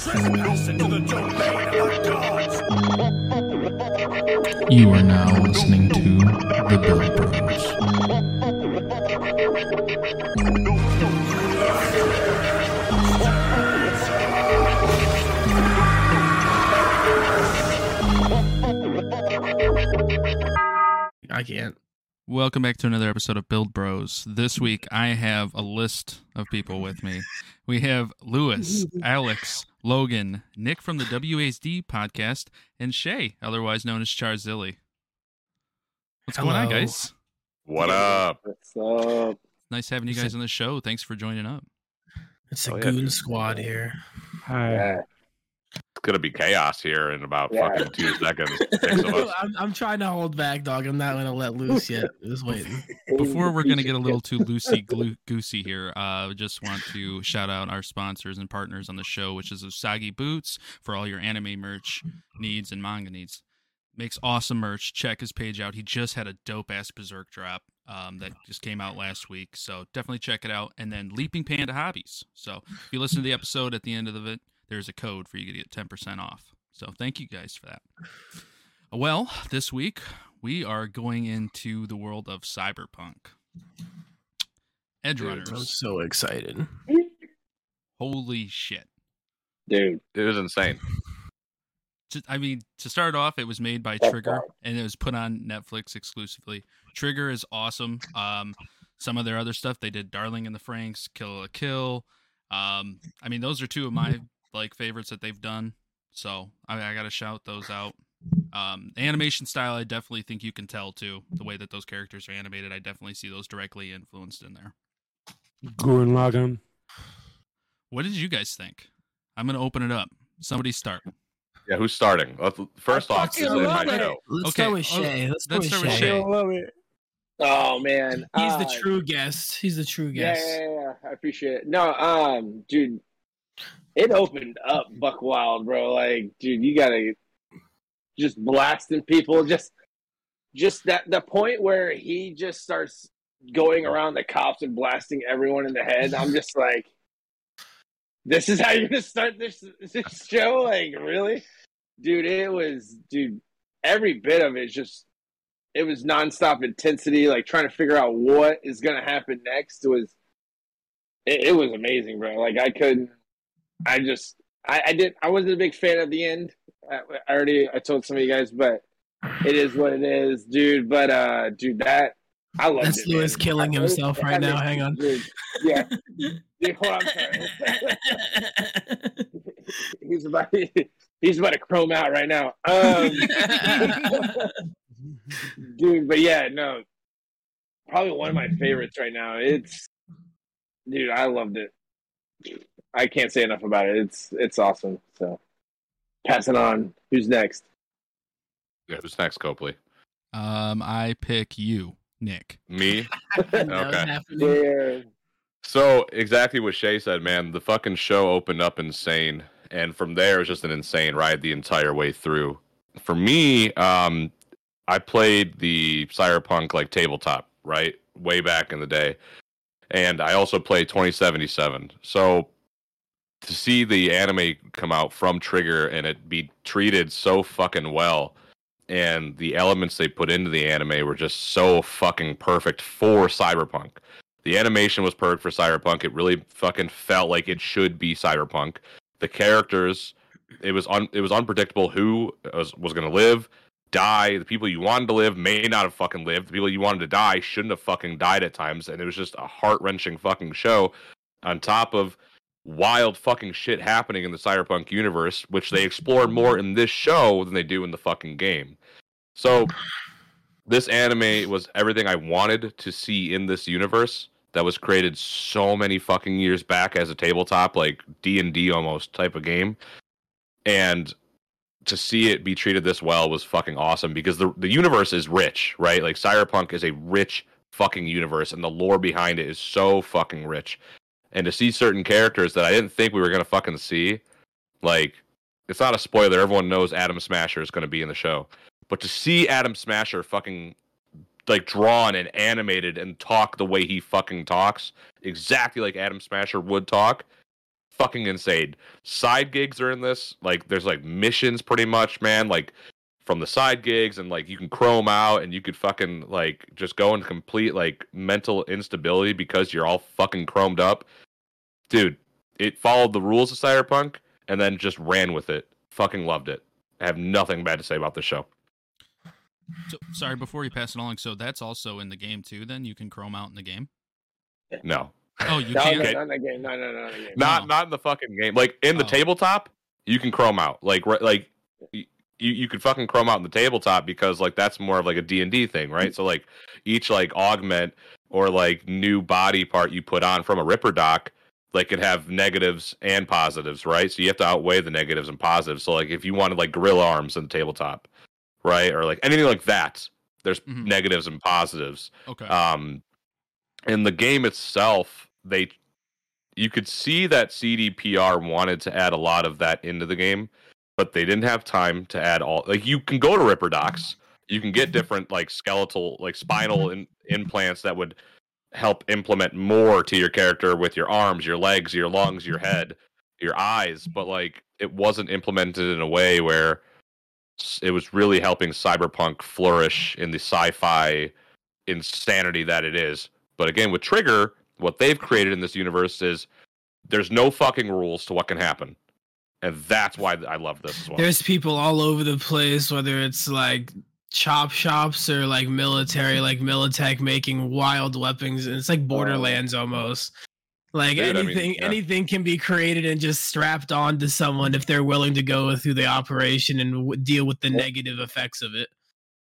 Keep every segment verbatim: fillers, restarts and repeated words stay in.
You are now listening to The Build Bros. I can't. Welcome back to another episode of Build Bros. This week, I have a list of people with me. We have Lewis, Alex, Logan, Nick from the W A S D podcast, and Shay, otherwise known as Charzilly. What's Hello. going on, guys? What up? What's up? Nice having you guys on the show. Thanks for joining up. It's a Oh, yeah. goon squad here. Hi. Yeah. It's gonna be chaos here in about Yeah. fucking two seconds. Six of us. I'm, I'm trying to hold back, dog. I'm not going to let loose yet. Just waiting. Before we're going to get a little too loosey-goosey here, uh, I just want to shout out our sponsors and partners on the show, which is Usagi Boots, for all your anime merch needs and manga needs. Makes awesome merch. Check his page out. He just had a dope-ass Berserk drop um, that just came out last week, so definitely check it out. And then Leaping Panda Hobbies. So if you listen to the episode at the end of it, there's a code for you to get ten percent off. So thank you guys for that. Well, this week we are going into the world of Cyberpunk. Edge I'm Runners. so excited. Holy shit. Dude. It was insane. To- I mean, to start off, it was made by That's Trigger, right. and it was put on Netflix exclusively. Trigger is awesome. Um, some of their other stuff, they did Darling in the Franxx, Kill a Kill. Um, I mean, those are two of my like favorites that they've done. So I, I got to shout those out. Um, the animation style, I definitely think you can tell too. The way that those characters are animated, I definitely see those directly influenced in there. Gurren Lagann. What did you guys think? I'm gonna open it up. Somebody start. Yeah, who's starting? Let's- First I off, this is fucking my love it. show. Let's Okay, start with oh, Shay. Let's, let's start start with with Shay. Shay. love it. Oh man. He's Uh, the true guest. He's the true Yeah, guest. yeah, yeah. I appreciate it. No, um, dude, it opened up buck wild, bro. Like, dude, you gotta just blasting people. Just, just that the point where he just starts going around the cops and blasting everyone in the head. I'm just like, this is how you're gonna start this this show? Like, really, dude? It was, dude. Every bit of it just. It was nonstop intensity, like trying to figure out what is going to happen next. It was, it, it was amazing, bro. Like I couldn't, I just, I, I did, I wasn't a big fan of the end. I, I already, I told some of you guys, but it is what it is, dude. But uh, dude, that I love. That's it, Lewis man. killing I- himself it- right it now. makes- Hang on. dude, yeah. Dude, hold on, sorry. he's about, he's about to chrome out right now. Um, dude, but yeah, no, probably one of my favorites right now. It's, dude, I loved it. I can't say enough about it. It's it's awesome. So, pass it on. Who's next? Yeah, who's next, Copley? Um, I pick you, Nick. Me? That was Okay. happening. Yeah. So, exactly what Shay said, man. The fucking show opened up insane. And from there, it was just an insane ride the entire way through. For me, um, I played the Cyberpunk, like, tabletop, right? Way back in the day. And I also played twenty seventy-seven. So, to see the anime come out from Trigger and it be treated so fucking well, and the elements they put into the anime were just so fucking perfect for Cyberpunk. The animation was perfect for Cyberpunk. It really fucking felt like it should be Cyberpunk. The characters, it was un, it was unpredictable who was, was going to live, die. The people you wanted to live may not have fucking lived. The people you wanted to die shouldn't have fucking died at times. And it was just a heart-wrenching fucking show on top of wild fucking shit happening in the Cyberpunk universe, which they explore more in this show than they do in the fucking game. So this anime was everything I wanted to see in this universe that was created so many fucking years back as a tabletop, like D and D almost type of game. And to see it be treated this well was fucking awesome because the the universe is rich, right? Like Cyberpunk is a rich fucking universe and the lore behind it is so fucking rich. And to see certain characters that I didn't think we were going to fucking see, like, it's not a spoiler. Everyone knows Adam Smasher is going to be in the show. But to see Adam Smasher fucking, like, drawn and animated and talk the way he fucking talks, exactly like Adam Smasher would talk, fucking insane. Side gigs are in this. Like, there's like missions pretty much, man. Like, from the side gigs, and like you can chrome out, and you could fucking like just go into complete like mental instability because you're all fucking chromed up. Dude, it followed the rules of Cyberpunk and then just ran with it. Fucking loved it. I have nothing bad to say about this show. So, sorry, before you pass it along, so that's also in the game too, then? You can chrome out in the game? No. Oh, you no, can't? no, not in the game. No, no, no, in the game. Not No. not in the fucking game. Like, in the Oh. tabletop, you can chrome out. Like, re- like you, you could fucking chrome out in the tabletop because, like, that's more of, like, a D and D thing, right? So, like, each, like, augment or, like, new body part you put on from a Ripper doc, like, could have negatives and positives, right? So you have to outweigh the negatives and positives. So, like, if you wanted, like, gorilla arms in the tabletop, right? Or, like, anything like that, there's Mhm. negatives and positives. Okay. Um, in the game itself, they you could see that C D P R wanted to add a lot of that into the game, but they didn't have time to add all. Like, you can go to Ripper Docs, you can get different like skeletal, like spinal in, implants that would help implement more to your character with your arms, your legs, your lungs, your head, your eyes, but like it wasn't implemented in a way where s- it was really helping Cyberpunk flourish in the sci-fi insanity that it is. But again, with Trigger, what they've created in this universe is there's no fucking rules to what can happen. And that's why I love this as well. There's people all over the place, whether it's like chop shops or like military, like Militech making wild weapons. It's like Borderlands almost. Like Dude, I mean, anything, yeah. anything can be created and just strapped on to someone if they're willing to go through the operation and w- deal with the negative effects of it.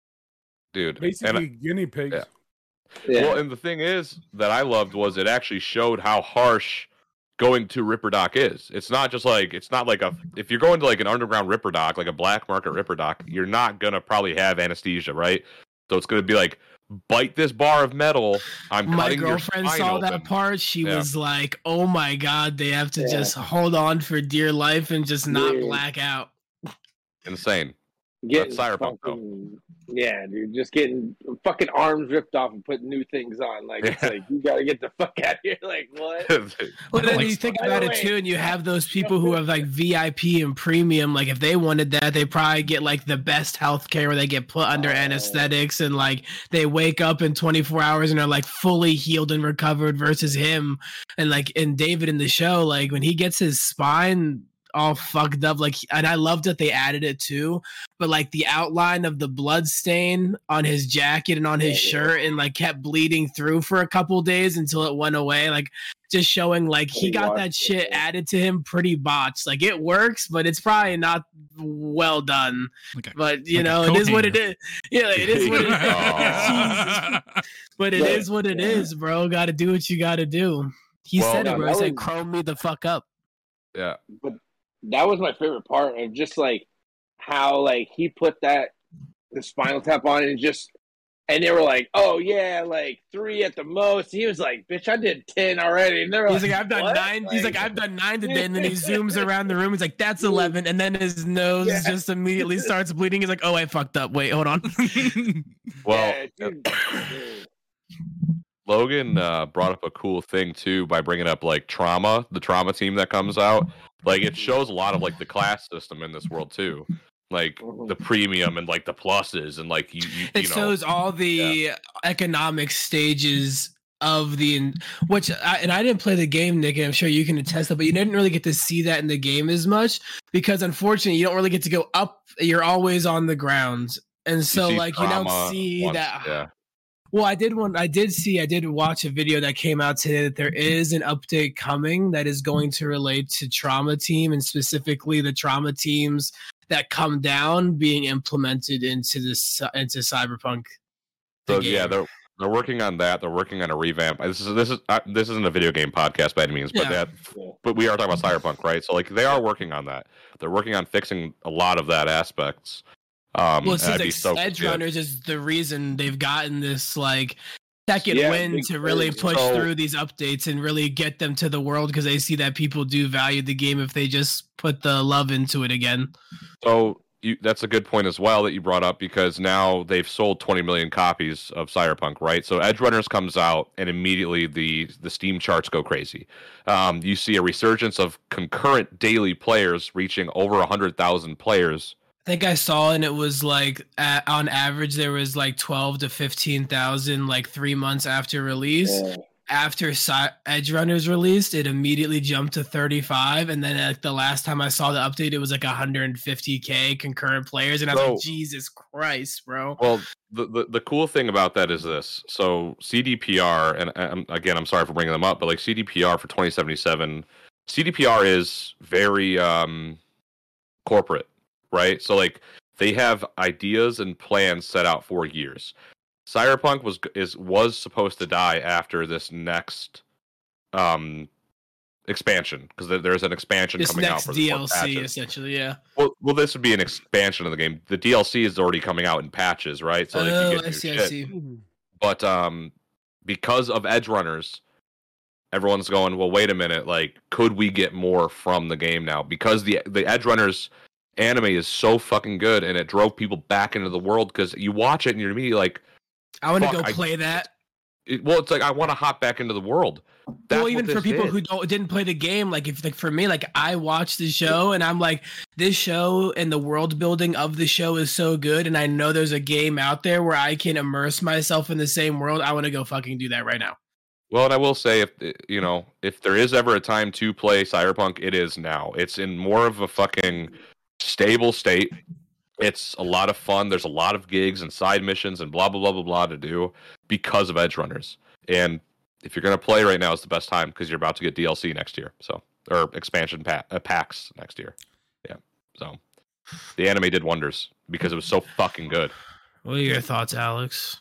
Dude. Basically, And, guinea pigs. yeah. Yeah. well, and the thing is that I loved was it actually showed how harsh going to Ripper Doc is. It's not just like, it's not like a, if you're going to like an underground Ripper Doc, like a black market Ripper Doc, you're not going to probably have anesthesia, right? So it's going to be like, bite this bar of metal. I'm My cutting your girlfriend spine saw open. that part. She Yeah. was like, "Oh my god, they have to Yeah. just hold on for dear life and just not Dude. black out." Insane. Getting Cyberpunk, though. fucking, yeah, dude, just getting fucking arms ripped off and putting new things on. Like, it's Yeah. like, you gotta get the fuck out of here. Like, what? Well, then like you think By about the it way- too, and you have those people who have like V I P and premium. Like, if they wanted that, they probably get like the best healthcare where they get put under Oh. anesthetics and like they wake up in twenty-four hours and are like fully healed and recovered. Versus him and like and David in the show, like when he gets his spine all fucked up, like, and I loved that they added it too, but like the outline of the blood stain on his jacket and on his Yeah. shirt and like kept bleeding through for a couple days until it went away, like just showing like he Pretty got washed that it, shit yeah. added to him pretty botched. Like it works, but it's probably not well done. Okay. But you Like a know, it coat is what it hanger. is. Yeah, like, it is what it is. Aw. Jesus. But it Yeah. is what it Yeah. is, bro. Got to do what you got to do. He Well, said it, no, bro. He that said, was- "Chrome me the fuck up." Yeah. But that was my favorite part of just like how like he put that the spinal tap on and just and they were like, oh yeah, like three at the most. He was like, bitch, I did ten already. And they were He's like, I've done "What?" nine. He's like, I've done nine today. And then he zooms around the room. He's like, that's eleven. And then his nose Yeah. just immediately starts bleeding. He's like, oh, I fucked up. Wait, hold on. Well, Yeah, dude. Dude. Logan uh, brought up a cool thing too by bringing up like trauma, the trauma team that comes out. Like it shows a lot of like the class system in this world too, like the premium and like the pluses and like you, you, It you know. shows all the economic stages of the, which, I, and I didn't play the game, Nick, and I'm sure you can attest that, but you didn't really get to see that in the game as much because unfortunately you don't really get to go up. You're always on the ground. And You so, see like, you don't trauma see once- that. Yeah, Well, I did want I did see I did watch a video that came out today that there is an update coming that is going to relate to trauma team and specifically the trauma teams that come down being implemented into this into Cyberpunk. the so yeah, game. they're they're working on that. They're working on a revamp. This is this is uh, this isn't a video game podcast by any means, but Yeah. that Yeah. but we are talking about Cyberpunk, right? So like they are working on that. They're working on fixing a lot of that aspects. Um, Well, it and I'd seems be like stoked to Edge see it. Runners is the reason they've gotten this like second Yeah, win big to really surge. push So- through these updates and really get them to the world because they see that people do value the game if they just put the love into it again. So you, that's a good point as well that you brought up, because now they've sold twenty million copies of Cyberpunk, right? So Edge Runners comes out and immediately the the Steam charts go crazy. Um, you see a resurgence of concurrent daily players reaching over one hundred thousand players. I think I saw, and it was like at, on average there was like twelve to fifteen thousand like three months after release. Yeah. After Cy- Edge Runners released, it immediately jumped to thirty-five, and then like the last time I saw the update, it was like one hundred fifty k concurrent players, and I was So- like, Jesus Christ, bro! Well, the, the the cool thing about that is this. So C D P R, and um, again, I'm sorry for bringing them up, but like C D P R for twenty seventy-seven, C D P R is very um, corporate, right? So like they have ideas and plans set out for years. Cyberpunk was is was supposed to die after this next um, expansion, because there, there's an expansion This coming out next for D the L C, patches. essentially, yeah. Well, well, this would be an expansion of the game. The D L C is already coming out in patches, right? So they oh, can get I new see, I shit. see. But um, because of Edge Runners, everyone's going, well, wait a minute, like, could we get more from the game now? Because the the Edge Runners anime is so fucking good, and it drove people back into the world, because you watch it and you're immediately like, I want to fuck, go I- play that. it, well, it's like I want to hop back into the world. That's Well, what even for this people is. who don't didn't play the game, like if like for me, like I watched the show and I'm like, this show and the world building of the show is so good, and I know there's a game out there where I can immerse myself in the same world. I want to go fucking do that right now. Well, and I will say, if you know, if there is ever a time to play Cyberpunk, it is now. It's in more of a fucking stable state. It's a lot of fun. There's a lot of gigs and side missions and blah blah blah blah blah to do because of Edge Runners. And if you're gonna play right now, is the best time, because you're about to get D L C next year, so or expansion pa- uh, packs next year. Yeah, so the anime did wonders because it was so fucking good. What are your thoughts, Alex?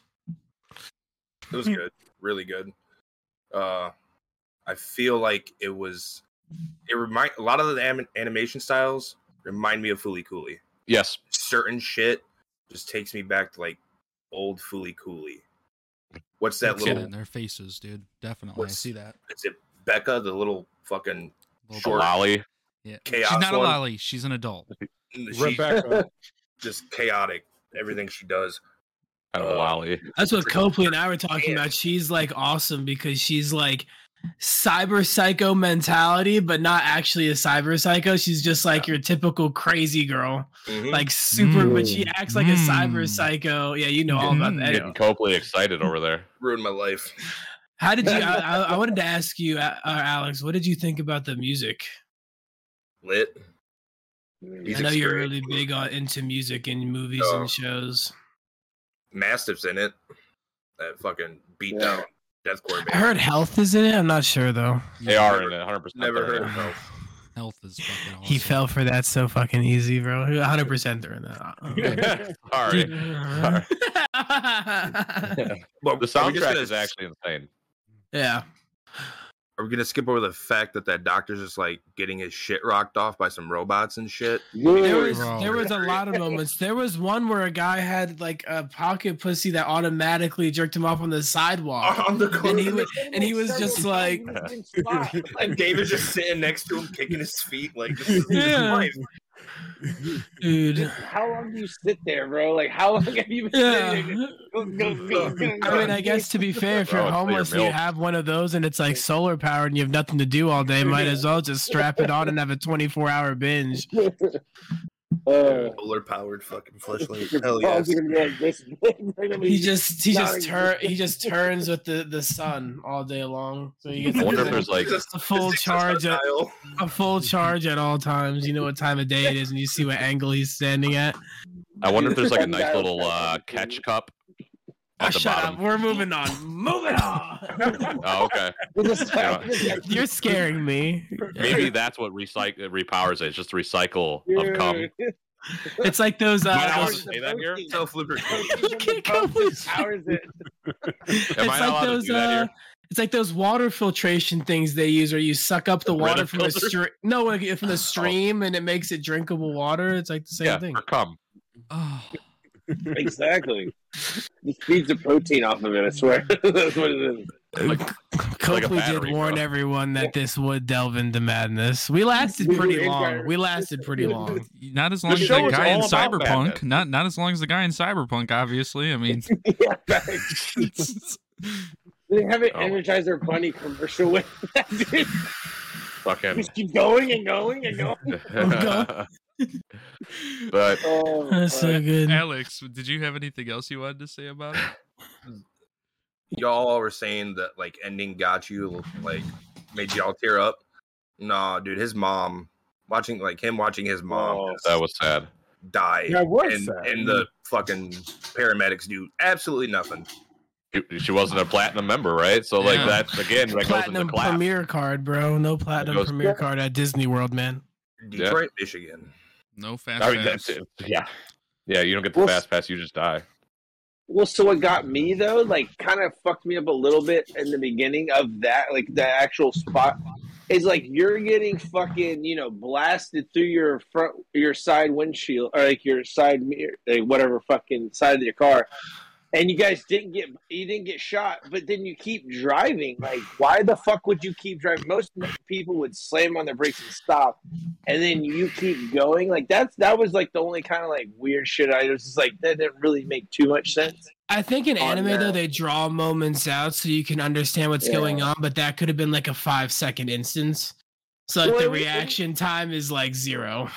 It was good, really good. Uh, I feel like it was. It remind a lot of the anim- animation styles remind me of Fooly Cooley. Yes, Certain shit just takes me back to like old Fooly Cooley. What's that It's in little? their faces, dude. Definitely, What's- I see that. Is it Becca, the little fucking Little short- Lolly. Yeah. chaos She's not a one? lolly. She's an adult. she's Rebecca. just chaotic? Everything she does. Kind of a Uh, lolly. That's what Copley and I were talking Yeah. about. She's like awesome because she's like cyber psycho mentality, but not actually a cyber psycho. She's just like your typical crazy girl, Mhm. like super, but she Mm. acts like a cyber Mm. psycho. Yeah, you know all about Mm. that. Getting Copley excited over there. ruined my life. How did you? I, I, I wanted to ask you, uh, Alex, what did you think about the music? Lit. I Music's know you're great. really big on into music and movies Oh. and shows. Mastiff's in it. That fucking beat Yeah. down deathcore band. I heard Health is in it. I'm not sure though. They are in it, one hundred percent. Never they're heard in of it. Health. Health is fucking awesome. He fell for that so fucking easy, bro. one hundred percent they're in that. Sorry. Well, The are we just soundtrack gonna- is actually insane. Yeah. Are we gonna skip over the fact that that doctor's just like getting his shit rocked off by some robots and shit? There was Bro. there was a lot of moments. There was one where a guy had like a pocket pussy that automatically jerked him off on the sidewalk. On the And he corner. was and he was just like And David's just sitting next to him, kicking his feet like this is his Yeah. life. dude. How long do you sit there, bro? Like, how long have you been Yeah. sitting there? Go, go, go, go, I mean, I guess to be fair, if Bro, you're it's for your homeless and you milk. have one of those and it's like solar powered and you have nothing to do all day, might as well just strap it on and have a twenty-four hour binge. Uh, Solar powered fucking fleshlight. your Hell balls yes. are gonna be like this big. They're gonna be He just he not just turn existent. he just turns with the the sun all day long, so he gets I wonder if a, there's like a full charge at Style. a full charge at all times. You know what time of day it is, and you see what angle he's standing at. I wonder if there's like a nice little uh, catch cup Oh, at the shut bottom. up. We're moving on. Moving on. Oh, okay. Just- You're scaring me. Maybe that's what recycle repowers it. It's just a recycle of cum. It's like those. Am I not Uh, allowed those to say that here? Self-lubricating. Can't go with- Powers it. Am it's I not like allowed to those. do that Uh, here? it's like those water filtration things they use, where you suck up the The water Brita from the filter? stream. No, like, from the stream, and it makes it drinkable water. It's like the same Yeah, thing. for cum. Oh, Exactly. Just feeds the protein off of it, I swear. That's what it is. Like, Hope like a we battery, did warn bro. everyone that this would delve into madness. We lasted We pretty were long. entire- We lasted pretty long. Not as The long as show the is guy in all about Cyberpunk. madness. Not not as long as the guy in Cyberpunk. Obviously, I mean. yeah, facts. They have an Oh. Energizer Bunny commercial with that, dude. Fucking. Just keep going and going and going. But Oh, That's so fuck. good. Alex, did you have anything else you wanted to say about it? Y'all were saying that like ending got you, like made y'all tear up. Nah, dude, his mom watching like him watching his mom Oh, just that was sad. die, Yeah, it was and sad. and the fucking paramedics do absolutely nothing. She wasn't a platinum member, right? So like Yeah. that again, that goes Platinum into class. Premier card, bro. No Platinum goes- Premier card at Disney World, man. Detroit, Michigan. No fast I mean, pass. that's it. Yeah, yeah. You don't get the Well, fast pass, you just die. Well, so what got me though, like, kind of fucked me up a little bit in the beginning of that, like the actual spot, is like you're getting fucking, you know, blasted through your front, your side windshield, or like your side mirror, like whatever fucking side of your car, and you guys didn't get, you didn't get shot, but then you keep driving. Like, why the fuck would you keep driving? Most people would slam on their brakes and stop, and then you keep going. Like that's that was like the only kind of like weird shit. I was just like that didn't really make too much sense. I think in On anime though that. they draw moments out so you can understand what's Yeah. going on, but that could have been like a five second instance. So like Well, the it was- reaction time is like zero.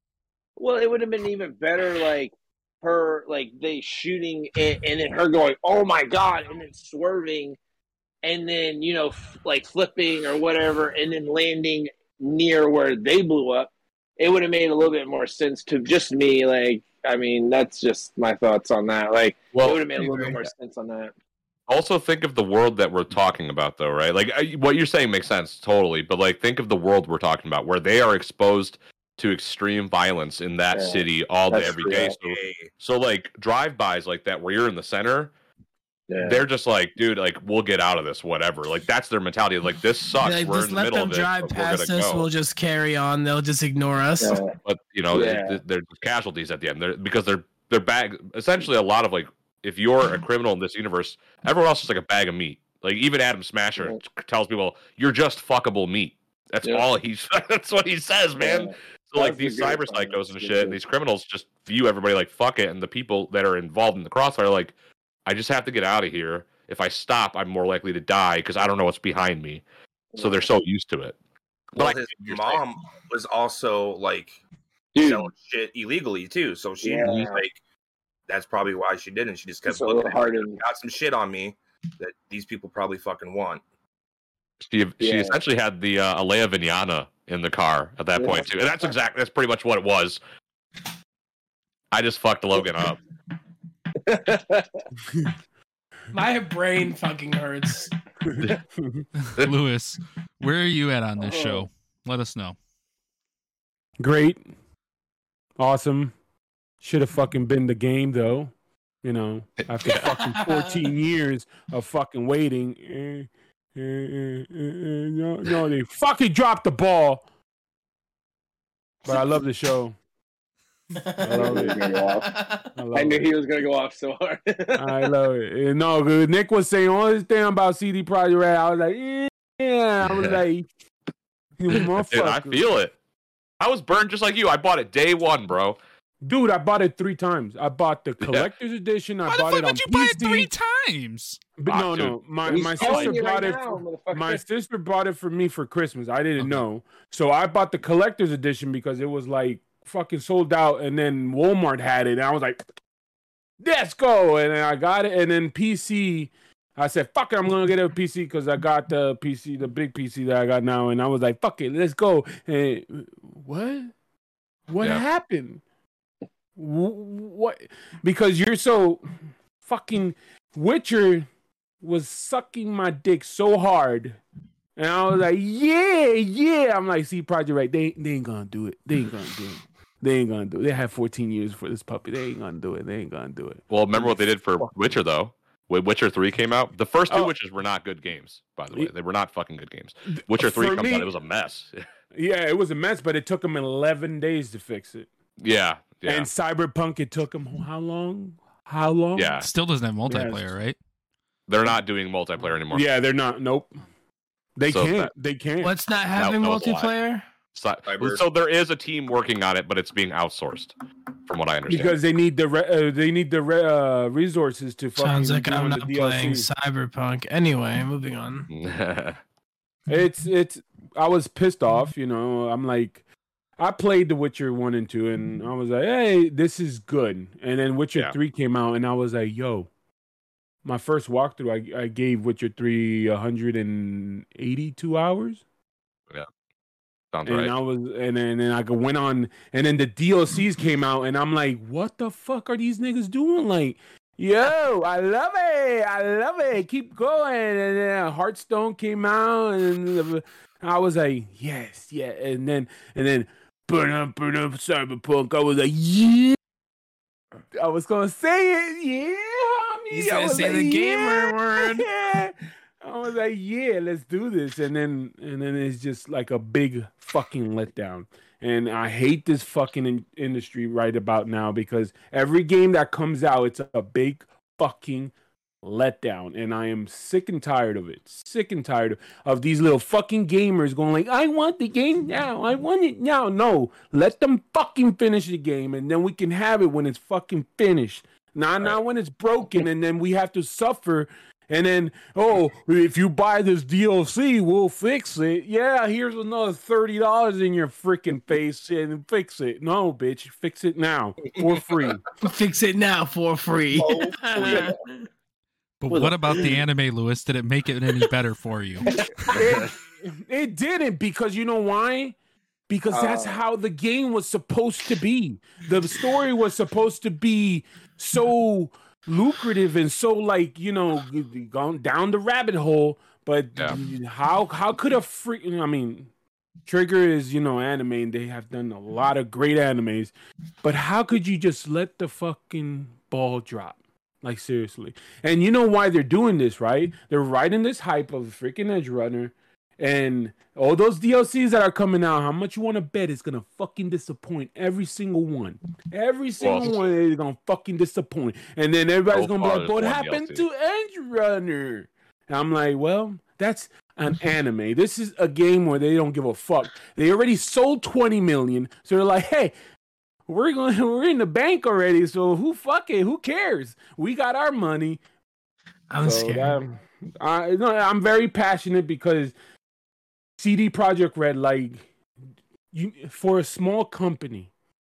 Well, it would have been even better, like her, like they shooting and, and then her going, "Oh my god!" and then swerving, and then you know, f- like flipping or whatever, and then landing near where they blew up. It would have made a little bit more sense to just me. Like, I mean, that's just my thoughts on that. Like, it would Well, have made a little bit more sense on that. also think of the world that we're talking about, though, right? Like I- what you're saying makes sense totally, but like think of the world we're talking about, where they are exposed to extreme violence in that Yeah, city all day, that's every true. day. So, Hey, so like drive-bys like that, where you're in the center. Yeah. They're just like, dude, like we'll get out of this, whatever. Like that's their mentality. Like this sucks. Like, We're just in the let middle them of it. drive but we're past gonna us. go. We'll just carry on. They'll just ignore us. Yeah. But you know, Yeah. it, they're casualties at the end. They're because they're they're bag. Essentially, a lot of like, if you're a criminal in this universe, everyone else is like a bag of meat. Like even Adam Smasher Yeah. t- tells people, "You're just fuckable meat." That's Yeah. all he's. That's what he says, man. Yeah. So like That's these a good cyber point. psychos and That's shit, good. and these criminals just view everybody like fuck it, and the people that are involved in the crossfire are like, I just have to get out of here. If I stop, I'm more likely to die because I don't know what's behind me. So they're so used to it. But well, I his get what you're saying. mom was also like Dude, selling shit illegally too, so she Yeah. like that's probably why she didn't. She just kept it's a looking little at hard it. and Got some shit on me that these people probably fucking want. She she Yeah. essentially had the uh, Alea Vignana in the car at that Yeah. point too, and that's exactly that's pretty much what it was. I just fucked Logan up. My brain fucking hurts. Lewis, where are you at on this Oh. show? Let us know. Great. Awesome. Should have fucking been the game though. You know, after fucking fourteen years of fucking waiting. eh, eh, eh, eh, eh, no, no, they fucking dropped the ball. But I love the show. I love it. I, love I knew it. he was gonna go off so hard. I love it. Eh, No, good. Nick was saying all this thing about C D Projekt Red. I was like, eh, yeah. I was like, you Dude, I motherfucker. feel it. I was burned just like you. I bought it day one, bro. Dude, I bought it three times. I bought the collector's edition. I Why bought the it fuck on did you P buy C. it three times? But Ah, no, dude. no. My He's my telling sister you bought right it. now, For, motherfucker. my sister bought it for me for Christmas. I didn't Okay. know, so I bought the collector's edition because it was like fucking sold out, and then Walmart had it, and I was like, "Let's go!" And then I got it, and then P C. I said, "Fuck it, I'm gonna get a P C because I got the P C, the big P C that I got now." And I was like, "Fuck it, let's go." And what? What Yeah. happened? Wh- What? Because you're so fucking Witcher was sucking my dick so hard, and I was like, "Yeah, yeah." I'm like, "See, Project Right, they they ain't gonna do it. They ain't gonna do it. They ain't gonna do it. They had fourteen years for this puppy. They ain't gonna do it. They ain't gonna do it." Well, remember what they did for Witcher though? When Witcher three came out, the first two Oh. Witchers were not good games. By the way, Yeah. they were not fucking good games. Witcher three For comes me- out, it was a mess. Yeah, it was a mess, but it took them eleven days to fix it. yeah, yeah, And Cyberpunk, it took them how long? How long? yeah. Still doesn't have multiplayer, Yes. right? They're not doing multiplayer anymore. Yeah, they're not. Nope. They So can't. that- They can't. What's not having that was a lie. multiplayer? So, Cyber. so there is a team working on it, but it's being outsourced, from what I understand. Because they need the re- uh, they need the re- uh, resources to fucking Sounds like do I'm on the not D L C. playing Cyberpunk. Anyway, moving on. It's it's. I was pissed off. You know, I'm like, I played The Witcher one and two, and I was like, hey, this is good. And then Witcher Yeah. three came out, and I was like, yo, my first walkthrough, I I gave Witcher three one hundred eighty-two hours. Sounds And right. I was, and then, and then I went on, and then the D L Cs came out, and I'm like, what the fuck are these niggas doing? Like, yo, I love it, I love it, keep going. And then Hearthstone came out, and I was like, yes, yeah. And then, and then, burn up, burn up, Cyberpunk. I was like, yeah. I was gonna say it, yeah. He's homie. I gonna was say like, the gamer yeah. word. I was like, yeah, let's do this. And then and then it's just like a big fucking letdown. And I hate this fucking in- industry right about now because every game that comes out, it's a big fucking letdown. And I am sick and tired of it. Sick and tired of, of these little fucking gamers going like, I want the game now. I want it now. No, let them fucking finish the game and then we can have it when it's fucking finished. Not, not when it's broken and then we have to suffer. And then, oh, if you buy this D L C, we'll fix it. Yeah, here's another thirty dollars in your freaking face and fix it. No, bitch, fix it now for free. Fix it now for free. Oh, But what about the anime, Lewis? Did it make it any better for you? it, it didn't because you know why? Because that's Uh. how the game was supposed to be. The story was supposed to be so lucrative and so like, you know, gone down the rabbit hole. But Yeah. how how could a freak? I mean, Trigger is, you know, anime and they have done a lot of great animes. But how could you just let the fucking ball drop? Like seriously. And you know why they're doing this, right? They're riding this hype of freaking Edge Runner. And all those D L Cs that are coming out, how much you want to bet is gonna fucking disappoint every single one? Every single Well, one is gonna fucking disappoint. And then everybody's so gonna be far like, "What there's one happened D L C. to Edge Runner?" And I'm like, "Well, that's an anime. This is a game where they don't give a fuck. They already sold twenty million, so they're like, hey." We're going. We're in the bank already, so who fuck it? Who cares? We got our money. I'm So scared. that- I no, I'm very passionate because C D Projekt Red, like, you for a small company,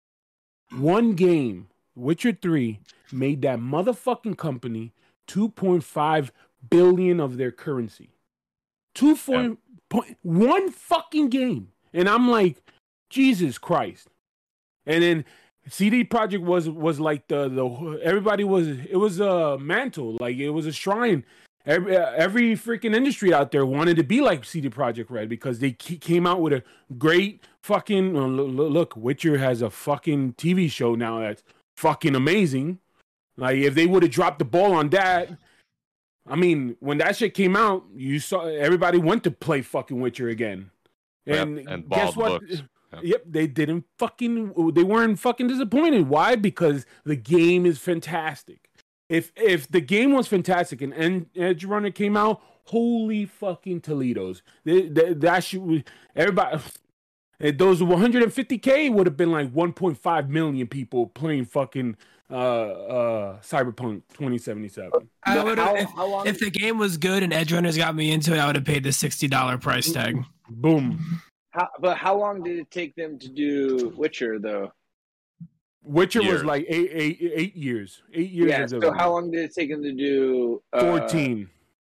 one game, Witcher three, made that motherfucking company two point five billion of their currency. Two point point one fucking game, and I'm like, Jesus Christ. And then C D Projekt was was like the the everybody was it was a mantle, like it was a shrine. Every every freaking industry out there wanted to be like C D Projekt Red because they ke- came out with a great fucking uh, look, look. Witcher has a fucking T V show now that's fucking amazing. Like if they would have dropped the ball on that, I mean, when that shit came out, you saw everybody went to play fucking Witcher again. And, Yep, and guess bald what? looks. Yep. Yep, they didn't fucking. They weren't fucking disappointed. Why? Because the game is fantastic. If if the game was fantastic and Ed- Edge Runner came out, holy fucking Toledo's. They, they, that should everybody. Those one hundred fifty K would have been like one point five million people playing fucking uh uh Cyberpunk twenty seventy-seven. I But would how, if, how long? if the game was good and Edge Runners got me into it, I would have paid the sixty dollar price tag. Boom. how, but how long did it take them to do Witcher though? Witcher was Years. like eight eight eight years. Eight years. Yeah. of So development. how long did it take them to do? Uh, Fourteen.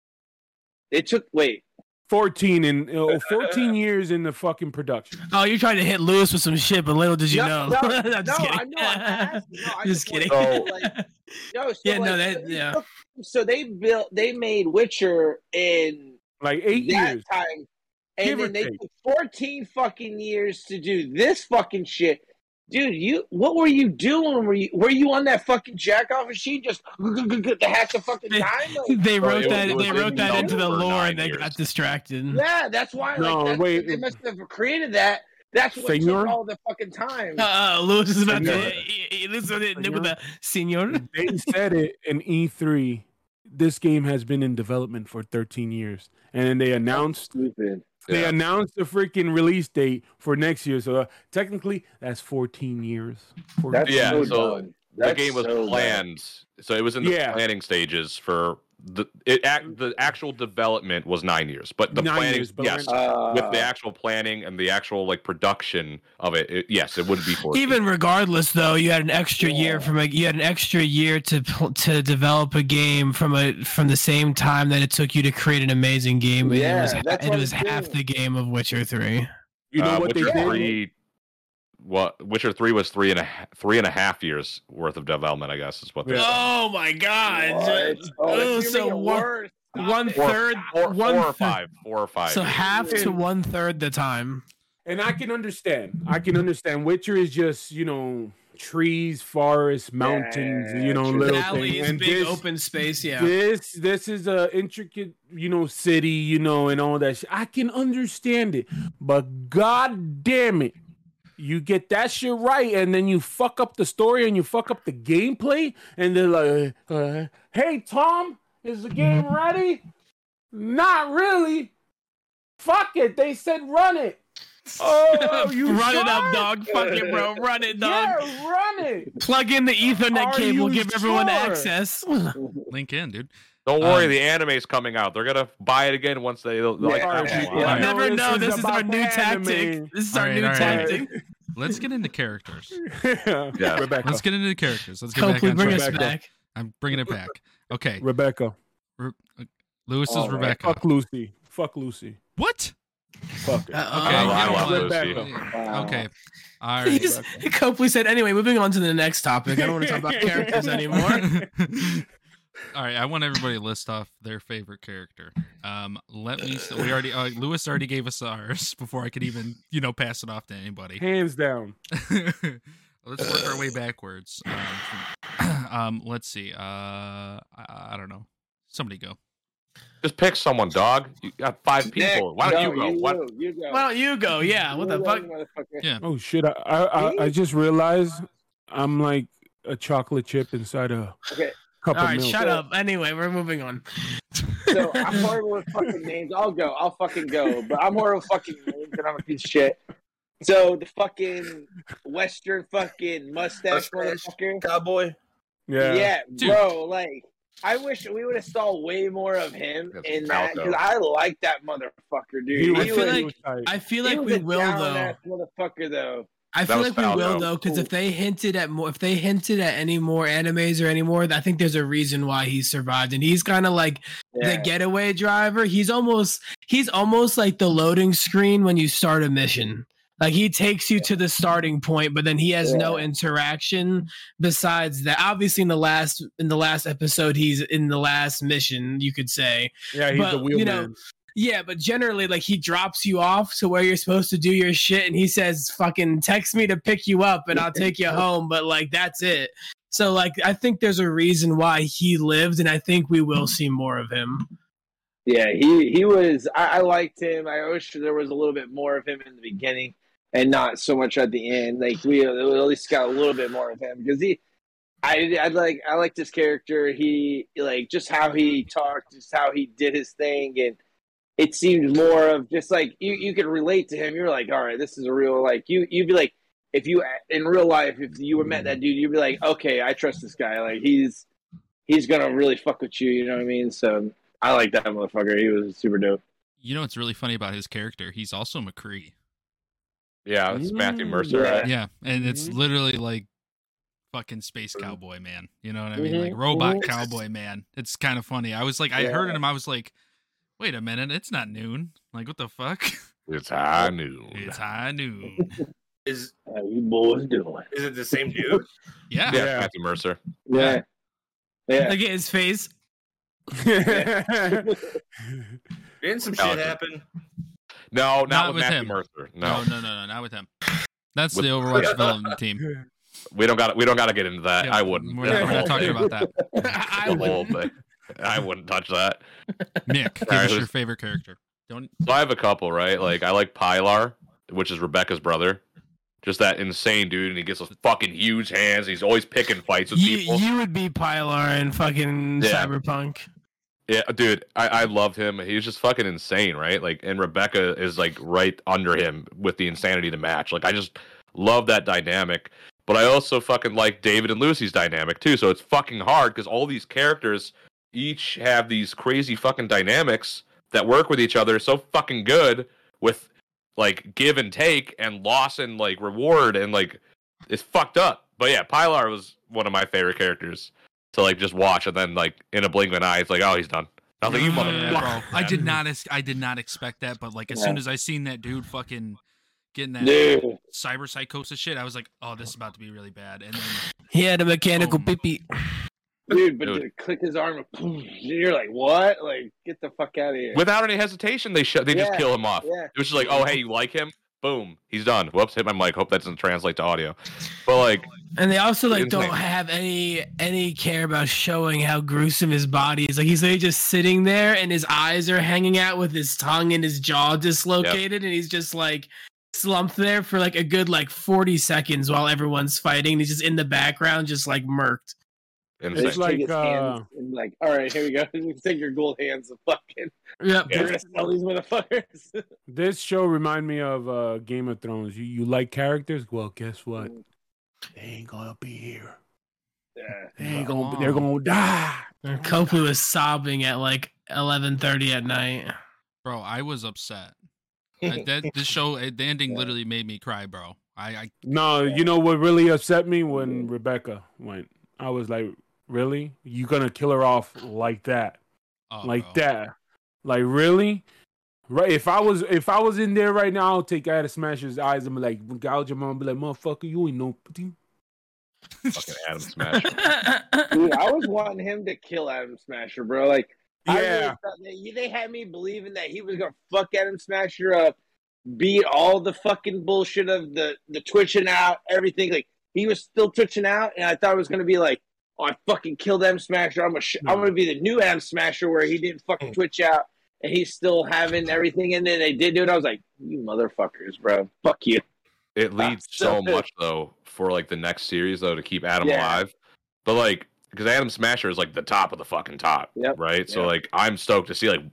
It took. Wait. fourteen in oh, fourteen years in the fucking production. Oh, you're trying to hit Lewis with some shit, but little did you No, know. no, I'm no, just kidding. I know. I'm asking. No, I just just wanna kidding. know, like, no, so Yeah, no, like, that- so they yeah. took- So they built. They made Witcher in Like eight that years. time, Give and or then they take. took fourteen fucking years to do this fucking shit. Dude, you what were you doing? Were you were you on that fucking jack off machine just the hatch of fucking They- time? Like, They Bro, wrote it that. was They in wrote that into the development for lore, nine and they years. got distracted. yeah, that's why. No, like, that's, wait. they must have created that. That's what Senor? took all the fucking time. Uh, Lewis is about Senor. to. He, he, Lewis is about to- with a senior. They said it in E three this game has been in development for thirteen years, and then they announced Stupid. they Yeah. announced the freaking release date for next year. So uh, technically, that's fourteen years. fourteen That's Yeah, so, so dumb. The That's game was so dumb. planned, so it was in the Yeah. planning stages for the it. Act, the actual development was nine years, but the Nine planning, years, but yes, Uh, with the actual planning and the actual like production of it, it yes, it would be fourteen. Even regardless, though, you had an extra Yeah. year from a you had an extra year to pl- to develop a game from a from the same time that it took you to create an amazing game. And Yeah, it was, that's it what was I'm half saying. the game of Witcher three. You know uh, what Witcher they did? three, what Witcher three was three and a ha- three and a half years worth of development, I guess is what they Yeah. said. Oh my god! What? Oh, Oh, if you so make it one- worse, stop one it. Four, third, four, one four or third- five, four or five. So years. half to one third the time. And I can understand. I can understand. Witcher is just, you know, trees, forests, mountains, Yeah, you know, true. little Alleys, things. And big this, open space. Yeah. this, this is a intricate, you know, city, you know, and all that shit. I can understand it, but god damn it, you get that shit right, and then you fuck up the story and you fuck up the gameplay, and they're like, uh, "Hey, Tom, is the game ready?" Not really. Fuck it. They said run it. Oh, you Run it up, sure? dog. Fuck it, bro. Run it, dog. Yeah, run it. Plug in the Ethernet Are cable. you Give everyone sure? access. Link in, dude. Don't worry, Um, the anime's coming out. They're gonna buy it again once they they're like. Yeah, "Oh, yeah, wow." You Alright. never No, know. this This is is our about new the tactic. anime. This is our Alright, new alright. tactic. Let's get into characters. Yeah. Rebecca. Let's get into the characters. Let's get Hopefully, back on bring track. us Rebecca. back. I'm bringing it back. Okay, Rebecca. Re- uh, Lewis is All right. Rebecca. Fuck Lucy. Fuck Lucy. What? Fuck it. Uh, Okay, I you love know what? Lucy. Wow. Okay, all right. He's, Copley said, anyway, moving on to the next topic. I don't want to talk about characters anymore. All right, I want everybody to list off their favorite character. Um, let me. We already. Uh, Lewis already gave us ours before I could even, you know, pass it off to anybody. Hands down. Let's work our way backwards. Um, from- um, let's see. Uh, I, I don't know. Somebody go. Just pick someone, dog. You got five Nick, people. Why don't no, you go? You, What? go, you go. Why don't you go? Yeah, what the You fuck? go, motherfucker. Yeah. Oh shit! I I, I, I just realized I'm like a chocolate chip inside a Okay, cup All of right, milk. shut up. Anyway, we're moving on. so I'm horrible with fucking names. I'll go. I'll fucking go. But I'm horrible with fucking names, and I'm a piece of shit. So the fucking Western fucking mustache Mustache. motherfucker. Cowboy. Yeah. Yeah, Dude. bro. Like, I wish we would have saw way more of him That's in that Falco. because I like that motherfucker, dude. He He, was, I was, feel he like- was tight. I feel he like was we a will though. down-ass motherfucker, though. I That feel was like we will Falco. though, because if they hinted at more, if they hinted at any more animes or any more, I think there's a reason why he survived, and he's kind of like the Yeah. getaway driver. He's almost, he's almost like the loading screen when you start a mission. Like he takes you to the starting point, but then he has no Yeah. interaction besides that. Obviously, in the last in the last episode, he's in the last mission, you could say. Yeah, he's but, the you wheelman. know, Yeah, but generally, like he drops you off to where you're supposed to do your shit, and he says, "Fucking text me to pick you up, and I'll take you home." But like that's it. So like I think there's a reason why he lived, and I think we will see more of him. Yeah, he he was. I, I liked him. I wish there was a little bit more of him in the beginning, and not so much at the end. Like we at least got a little bit more of him because he. I I like I liked his character. He like just how he talked, just how he did his thing, and it seemed more of just like you you could relate to him. You're like, all right, this is a real like you you'd be like if you in real life if you were met that dude, you'd be like, okay, I trust this guy. Like he's he's gonna really fuck with you. You know what I mean? So. I like that motherfucker. He was super dope. You know what's really funny about his character? He's also McCree. Yeah, it's Matthew Mm, Mercer. yeah. Right? Yeah, and it's Mhm. literally like fucking space cowboy man. You know what I mean? Like robot cowboy man. It's kind of funny. I was like, I heard Yeah. him. I was like, wait a minute, it's not noon. Like, what the fuck? It's high noon. It's high noon. Is How you boys doing? is it the same dude? Yeah. Yeah, Yeah. Matthew Mercer. Yeah. Yeah. Look at his face. Didn't some shit Pelican. happen? No, not, Not with, with Matthew him. Mercer. No, No, no, no, no, not with him. That's With- the Overwatch development team. we don't got. We don't got to get into that. Yeah, I wouldn't. We're not, we're not talking about that. I The whole would. thing. I wouldn't touch that. Nick, give All right, us your who's- favorite character. Don't. So I have a couple, right? Like I like Pilar, which is Rebecca's brother. Just that insane dude, and he gets those fucking huge hands. He's always picking fights with You, people. you would be Pilar in fucking Yeah. Cyberpunk. Yeah, dude, I, I loved him. He was just fucking insane, right? Like, and Rebecca is like right under him with the insanity to match. Like, I just love that dynamic. But I also fucking like David and Lucy's dynamic too. So it's fucking hard because all these characters each have these crazy fucking dynamics that work with each other so fucking good with like give and take and loss and like reward and like it's fucked up. But yeah, Pilar was one of my favorite characters to like just watch, and then like in a blink of an eye, it's like, oh, he's done. I was like, you Yeah, motherfucker. bro. I did not. ex- I did not expect that, but like as Yeah. soon as I seen that dude fucking getting that Dude. cyber psychosis shit, I was like, oh, this is about to be really bad. And then He had a mechanical Boom. pee. Dude, but Dude. to click his arm, and you're like, what? Like, get the fuck out of here. Without any hesitation, they sh- they just Yeah, kill him off. yeah. It was just like, oh, hey, you like him? Boom, he's done. Whoops, hit my mic. Hope that doesn't translate to audio. But like, And they also like Insane. don't have any any care about showing how gruesome his body is. Like he's like just sitting there and his eyes are hanging out with his tongue and his jaw dislocated, and he's just like slumped there for like a good like forty seconds while everyone's fighting. He's just in the background, just like murked. They insane. just like, take his hands uh, and like, all right, here we go. Take your gold hands and fucking, Yep. Yeah. we're gonna sell these motherfuckers. This show remind me of uh, Game of Thrones. You you like characters? Well, guess what? They ain't gonna be here. Yeah. They ain't Come gonna. They're on. gonna die. And Copley was sobbing at like eleven thirty at night. bro, I was upset. I, that this show, the ending Yeah. literally made me cry, bro. I, I No, you know what really upset me when Rebecca went. I was like, really? You gonna kill her off like that? oh, like bro. that? Like really? Right? If I was if I was in there right now, I'll take Adam Smasher's eyes and be like, gouge him out and be like, motherfucker, you ain't no. Fucking Adam Smash. Dude, I was wanting him to kill Adam Smasher, bro. Like, I really Yeah. thought that, they had me believing that he was gonna fuck Adam Smasher up, beat all the fucking bullshit of the the twitching out, everything. Like, he was still twitching out, and I thought it was gonna be like, oh, I fucking killed Adam Smasher. I'm gonna sh- I'm gonna be the new Adam Smasher where he didn't fucking twitch out and he's still having everything. And then they did do it. I was like, you motherfuckers, bro. Fuck you. It leads so so good. much though for like the next series though to keep Adam Yeah. alive. But like because Adam Smasher is like the top of the fucking top, Yep. right? So Yep. like I'm stoked to see like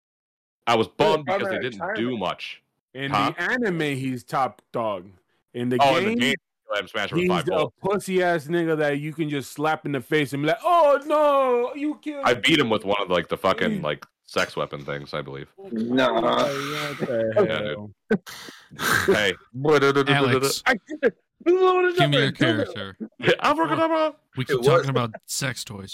I was bummed because bummer they didn't retirement. do much. In Huh? the anime, he's top dog. In the Oh, game, in the game, Adam Smasher was he's five a bullets. pussy ass nigga that you can just slap in the face and be like, "Oh no, you killed." I beat him with one of like the fucking like sex weapon things, I believe. No. What the hell? Hey, Alex, give me your character. Abracadabra. We It keep was- talking about sex toys.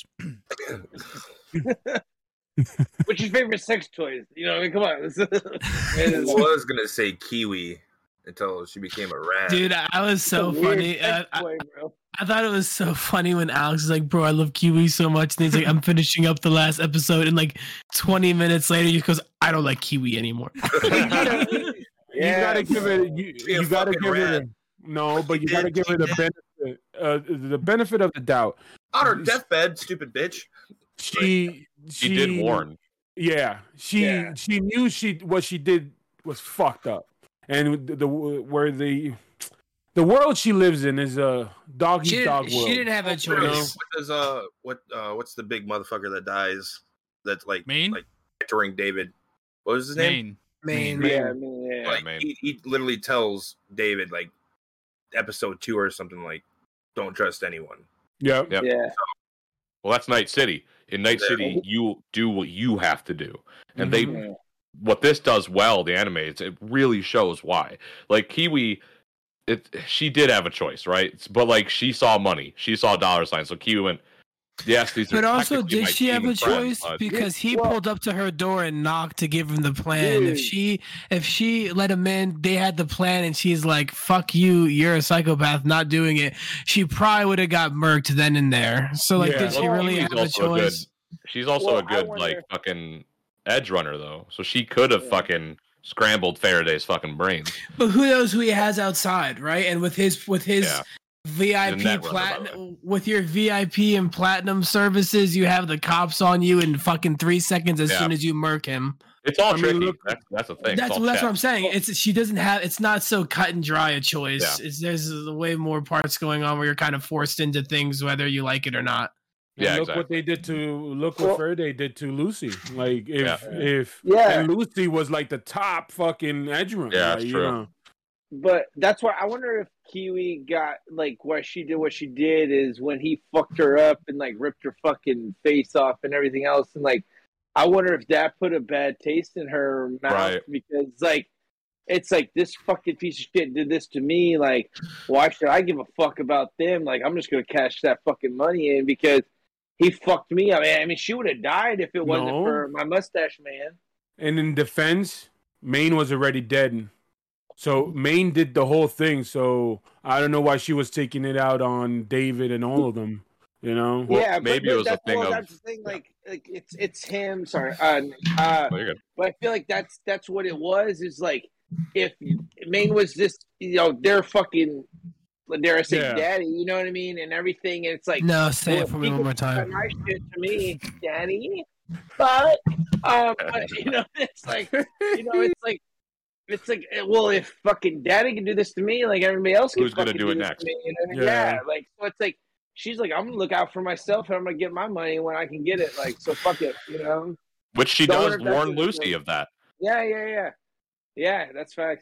What's your favorite sex toys? You know, I mean, come on. This is- I it is- was gonna say Kiwi until she became a rat. Dude, I was so it's a weird funny. sex I, I, toy, bro. I thought it was so funny when Alex was like, "Bro, I love Kiwi so much," and he's like, "I'm finishing up the last episode," and like twenty minutes later, he goes, "I don't like Kiwi anymore." You gotta give it. You, Be a you gotta fucking give it. rat. A, no, but you He gotta did, give he it a did. benefit. Uh, the benefit of the doubt. On her deathbed, stupid bitch. She She did warn. Yeah, she Yeah. she knew she what she did was fucked up, and the, the where the the world she lives in is a dog She eat dog didn't, world. she didn't have a What choice. is- what does uh what uh what's the big motherfucker that dies? That's like Maine? like mentoring David. What was his name? Maine. Man, Yeah, I mean, yeah. Like man. he, he literally tells David like episode two or something like, "Don't trust anyone." Yeah, Yep. Yeah. Well, that's Night City. In Night Yeah. City, you do what you have to do, and they Mhm. Yeah. what this does well, the anime, it's, it really shows why. Like Kiwi, it she did have a choice, right? But like she saw money, she saw dollar signs, so Kiwi went, "Yes, these are." But also, technically did my she have team a of friends, choice? but- Because he Well- pulled up to her door and knocked to give him the plan. If Dude. she, if she let him in, they had the plan, and she's like, "Fuck you, you're a psychopath, not doing it." She probably would have got murked then and there. So, like, Yeah. did she Well, really Kiwi's have a also a good- choice? She's also Well, a I good wonder- like fucking edge runner though, so she could have Yeah. fucking scrambled Faraday's fucking brains. But who knows who he has outside, right? And with his with his Yeah. V I He's a P net runner, by the platinum, with your V I P and platinum services, you have the cops on you in fucking three seconds as Yeah. soon as you murk him. It's all I mean, tricky. look- that's that's the thing. It's That's all that's chess. what I'm saying. It's she doesn't have. It's not so cut and dry a choice. Yeah. It's there's way more parts going on where you're kind of forced into things whether you like it or not. And Yeah, look exactly. what they did to look what Well- Faraday did to Lucy. Like if Yeah. if Yeah. and Lucy was like the top fucking edge runner. Yeah, like, that's you true. know. But that's why I wonder if Kiwi got like why she did what she did is when he fucked her up and like ripped her fucking face off and everything else, and like I wonder if that put a bad taste in her mouth Right. because like it's like this fucking piece of shit did this to me. Like, why should I give a fuck about them? Like, I'm just gonna cash that fucking money in because he fucked me up. I mean, she would have died if it wasn't No. for my mustache man. And in defense, Maine was already dead. So Maine did the whole thing. So I don't know why she was taking it out on David and all of them. You know? Well, yeah, maybe but, it was a that's, thing well, of- that's the thing. Like, like it's it's him. Sorry, uh, uh, Oh, you're good. but I feel like that's that's what it was. Is like if Maine was just you know their fucking dare I say Yeah. daddy, you know what I mean, and everything. And it's like No, say well, it for me he one could more do that time. nice shit to me, daddy. But um, but, you know, it's like you know, it's like. It's like, well, if fucking daddy can do this to me, like everybody else can Who's gonna fucking do it this next? to me, you know? Yeah. Yeah. Like, so it's like, she's like, I'm gonna look out for myself and I'm gonna get my money when I can get it. Like, so fuck it, you know? Which she So I does wonder if that's warn what it Lucy was. of that. Yeah, yeah, yeah. Yeah, that's facts.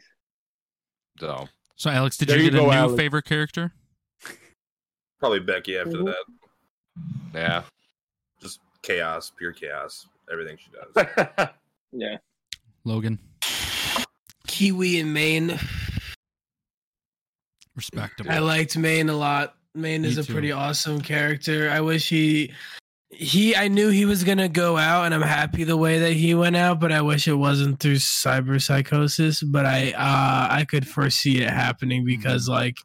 So So, Alex, did There you you get a go, new Alex. favorite character? Probably Becky after Mhm. that. yeah. Just chaos, pure chaos. Everything she does. Yeah. Logan, Kiwi and Maine. respectable. I liked Maine a lot. Maine Me is a too. pretty awesome character. I wish he he I knew he was gonna go out and I'm happy the way that he went out, but I wish it wasn't through cyber psychosis. But I uh I could foresee it happening because like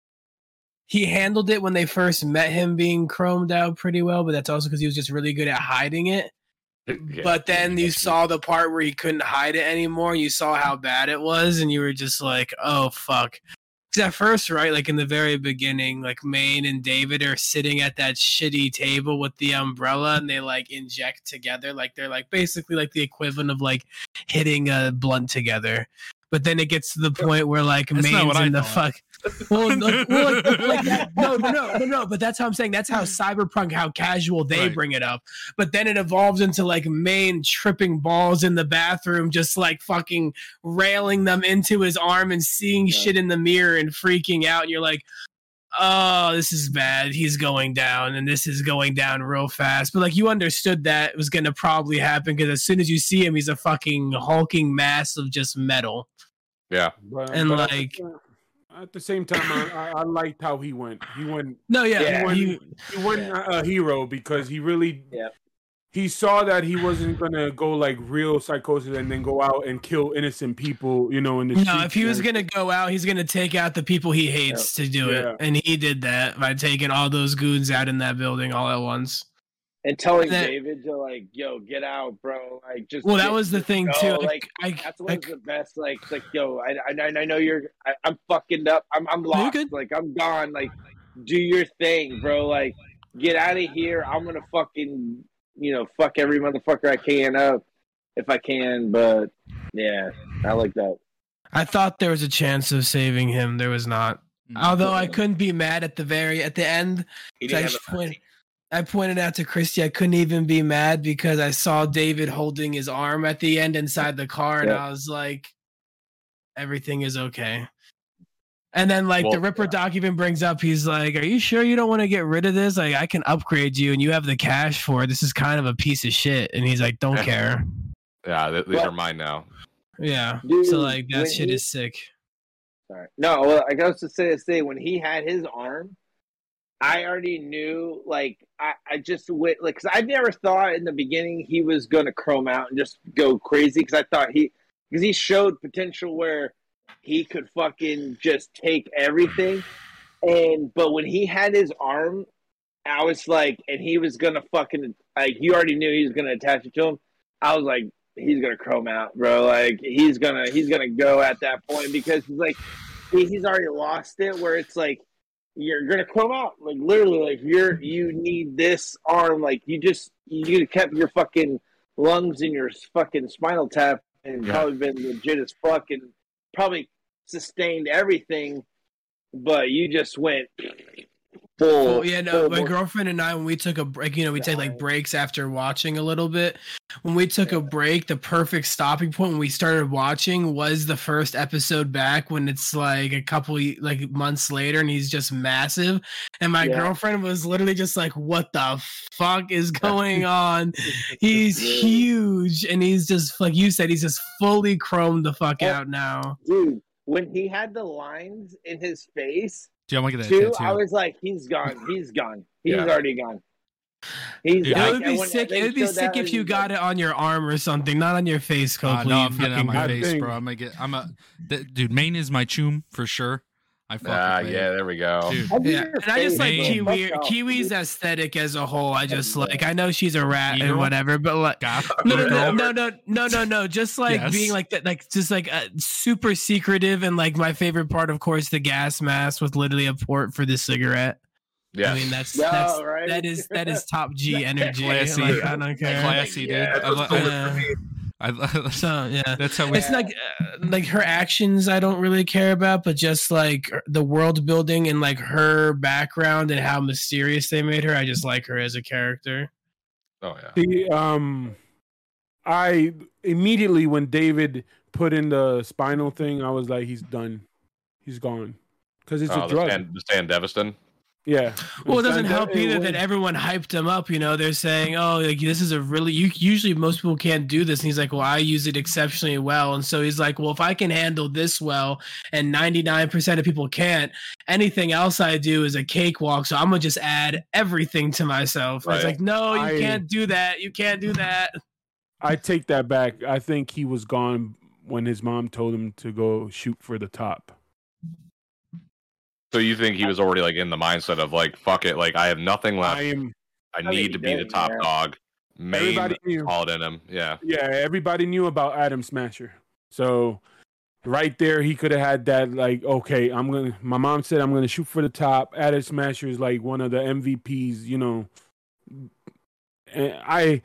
he handled it when they first met him being chromed out pretty well, but that's also because he was just really good at hiding it. Yeah. But then you saw the part where he couldn't hide it anymore. You saw how bad it was, and you were just like, "Oh fuck!" Because at first, right, like in the very beginning, like Maine and David are sitting at that shitty table with the umbrella, and they like inject together, like they're like basically like the equivalent of like hitting a blunt together. But then it gets to the point where like That's not Maine's what I in the thought. fuck. Well, no, well, like, like that, no, no, no, no, no. But that's how I'm saying. That's how cyberpunk, how casual they Right. bring it up. But then it evolves into like Maine tripping balls in the bathroom, just like fucking railing them into his arm and seeing Yeah. shit in the mirror and freaking out. And you're like, oh, this is bad. He's going down, and this is going down real fast. But like you understood that it was going to probably happen because as soon as you see him, he's a fucking hulking mass of just metal. Yeah. But, And, but at the like- sa- at the same time, I, I, I liked how he went. He went. No, yeah, Yeah. he- He went a, a hero because he really. Yeah. He saw that he wasn't gonna go like real psychosis and then go out and kill innocent people. You know, in the No, streets. if he was Like, gonna go out, he's gonna take out the people he hates to do Yeah. it, and he did that by taking all those goons out in that building all at once. And telling That- David to like, yo, get out, bro. Like, just Well, that get- was the just thing go. too. Like, Like, I, that's I, one of the best. Like, it's like, yo, I, I, I know you're. I, I'm fucking up. I'm, I'm you're lost. good. Like, I'm gone. Like, do your thing, bro. Like, get out of here. I'm gonna fucking, you know, fuck every motherfucker I can up if I can. But yeah, I like that. I thought there was a chance of saving him. There was not. Mm. Although I couldn't be mad at the very at the end. He I, didn't have just the point, I pointed out to Christy I couldn't even be mad because I saw David holding his arm at the end inside the car, and Yeah. I was like, everything is okay. And then like the Well, Ripper doc even brings up, he's like, "Are you sure you don't want to get rid of this? Like I can upgrade you, and you have the cash for it. This is kind of a piece of shit." And he's like, "Don't care." Yeah, th- these What? are mine now. Yeah. Dude, so like that when shit he- is sick. Sorry. No, well, I goes to say to say when he had his arm, I already knew. Like, I, I just went like because I never thought in the beginning he was going to chrome out and just go crazy because I thought he because he showed potential where he could fucking just take everything. And but when he had his arm, I was like, and he was gonna fucking like you already knew he was gonna attach it to him. I was like, he's gonna chrome out, bro. Like he's gonna he's gonna go at that point because he's like he, he's already lost it. Where it's like you're gonna chrome out, like literally, like you're you need this arm, like you just you kept your fucking lungs and your fucking spinal tap and Yeah. probably been legit as fuck and probably sustained everything, but you just went full. Well, yeah, no, full my more- girlfriend and I, when we took a break, you know, we take like Right. breaks after watching a little bit. When we took a break, the perfect stopping point when we started watching was the first episode back when it's like a couple like months later and he's just massive. And my Yeah. girlfriend was literally just like, what the fuck is going on? He's Yeah. huge. And he's just, like you said, he's just fully chromed the fuck Oh. out now. Dude, when he had the lines in his face, Dude, I want to get that too, tattoo. I was like, he's gone. He's gone. He's Yeah. already gone. He's Dude, It like, would be when sick. they It would be showed sick that, if you he's got like, it on your arm or something, not on your face, Cope. Uh, no, I'm you getting it on my fucking- I face, think- bro. I'm gonna get. I'm a th- dude. Maine is my choom for sure. I fucking Ah, play yeah, it. there we go. dude. I think Yeah, your and I just face, like Hey, bro, Kiwi. fuck off, Kiwi's dude. aesthetic as a whole. I just Yeah. like. I know she's a rat E-girl? and whatever, but like. Goth No, no, no, girl. no, no, no, no, no. Just like Yes. being like that, like just like uh, super secretive, and like my favorite part, of course, the gas mask with literally a port for the cigarette. Yeah. I mean, that's No, that's right? that is that is top G energy. Classy. Like, I don't care. Classy, dude. Yeah. I, lo- Yeah. I, I, So yeah. that's how we. It's like uh, like her actions I don't really care about, but just like the world building and like her background and how mysterious they made her. I just like her as a character. Oh yeah. The um, I immediately when David put in the spinal thing, I was like, he's done, he's gone, because it's Oh, a the drug. Stan, the Stan Deviston. Yeah. Well, it It's doesn't not help that- it either was- that everyone hyped him up. You know, they're saying, "Oh, like this is a really you." Usually, most people can't do this, and he's like, "Well, I use it exceptionally well." And so he's like, "Well, if I can handle this well, and ninety-nine percent of people can't, anything else I do is a cakewalk. So I'm gonna just add everything to myself." And it's Right. like, "No, you I- can't do that. You can't do that." I take that back. I think he was gone when his mom told him to go shoot for the top. So you think he was already like in the mindset of like, fuck it, like I have nothing left. I am. I I think need he to be the did, top yeah. dog. Main Everybody knew. called in him. Yeah. Yeah, everybody knew about Adam Smasher. So right there, he could have had that. Like, okay, I'm gonna. My mom said I'm gonna shoot for the top. Adam Smasher is like one of the M V Ps. You know, and I,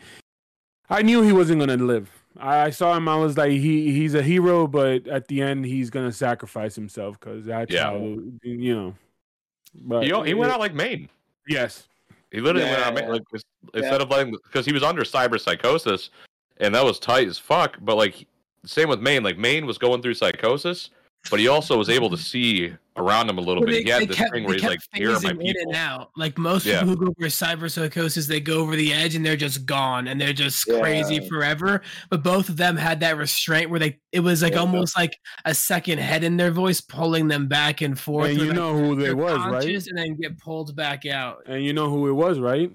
I knew he wasn't gonna live. I, I saw him. I was like, he he's a hero, but at the end, he's gonna sacrifice himself because that's Yeah. how you know. But He, he went out like Maine. Yes. He literally went out Yeah. like this- instead of letting because he was under cyber psychosis, and that was tight as fuck. But like same with Maine, like Maine was going through psychosis, but he also was able to see around him a little Well, bit. He had this kept- thing where he's kept like, "Here are my phasing in people." and out. Like most Yeah. people who go for cyberpsychosis, they go over the edge and they're just gone and they're just Yeah. crazy forever. But both of them had that restraint where they it was like Yeah. almost like a second head in their voice pulling them back and forth. And where, you like, know who they they're was, right? conscious and then get pulled back out. And you know who it was, right?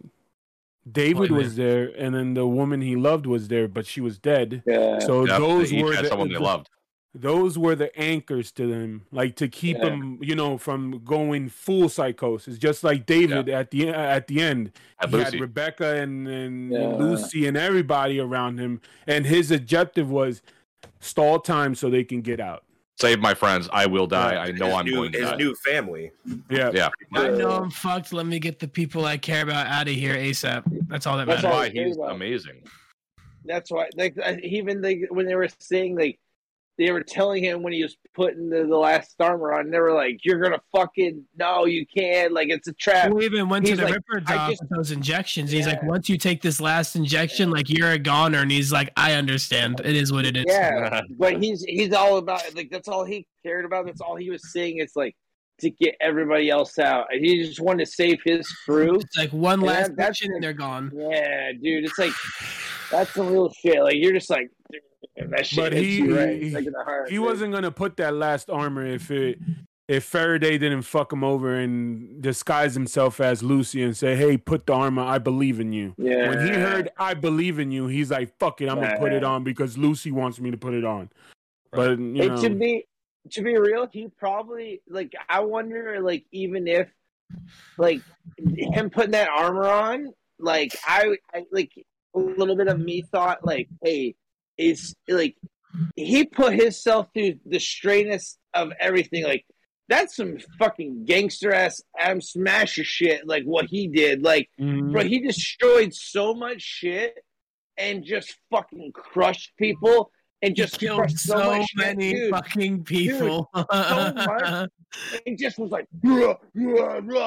David Oh, was there, and then the woman he loved was there, but she was dead. Yeah. So Yeah, those they each were had the, someone they the- loved. those were the anchors to them, like to keep Yeah. them, you know, from going full psychosis. Just like David at the at the end, Had he Lucy. had Rebecca and, and Yeah. Lucy and everybody around him, and his objective was stall time so they can get out. Save my friends. I will die. I know his I'm new, going to his die. new family. Yeah, yeah. I know Yeah. I'm fucked. Let me get the people I care about out of here ASAP. That's all that That's That's matters. all- why I was he's about. amazing. That's why, like, I- even like when they were saying, like, they were telling him when he was putting the, the last armor on, they were like, "You're gonna fucking no, you can't. Like, it's a trap." We even went to He's the like, Ripper I doc just- with those injections. He's like, Yeah. once you take this last injection, like you're a goner. And he's like, I understand. It is what it is. Yeah, but he's he's all about like that's all he cared about. That's all he was saying. It's like to get everybody else out, and he just wanted to save his crew. It's like one Yeah, last that's injection the- and they're gone. Yeah, dude, it's like that's some real shit. Like you're just like that shit. But hits he- you right. he- It's like in the heart, he dude. wasn't gonna put that last armor if it if Faraday didn't fuck him over and disguise himself as Lucy and say, "Hey, put the armor. I believe in you." Yeah. When he heard "I believe in you," he's like, "Fuck it, I'm gonna put it Yeah. on because Lucy wants me to put it on." But you It know, to be to be real, he probably like I wonder like even if like him putting that armor on, like I, I like a little bit of me thought like, hey, is like he put himself through the straightest of everything. Like that's some fucking gangster ass Adam Smasher shit. Like what he did, like mhm. bro, he destroyed so much shit and just fucking crushed people. And Just just killed crushed so, so much many shit, dude. fucking people. much. It just was like, "Ruh, ruh, ruh,"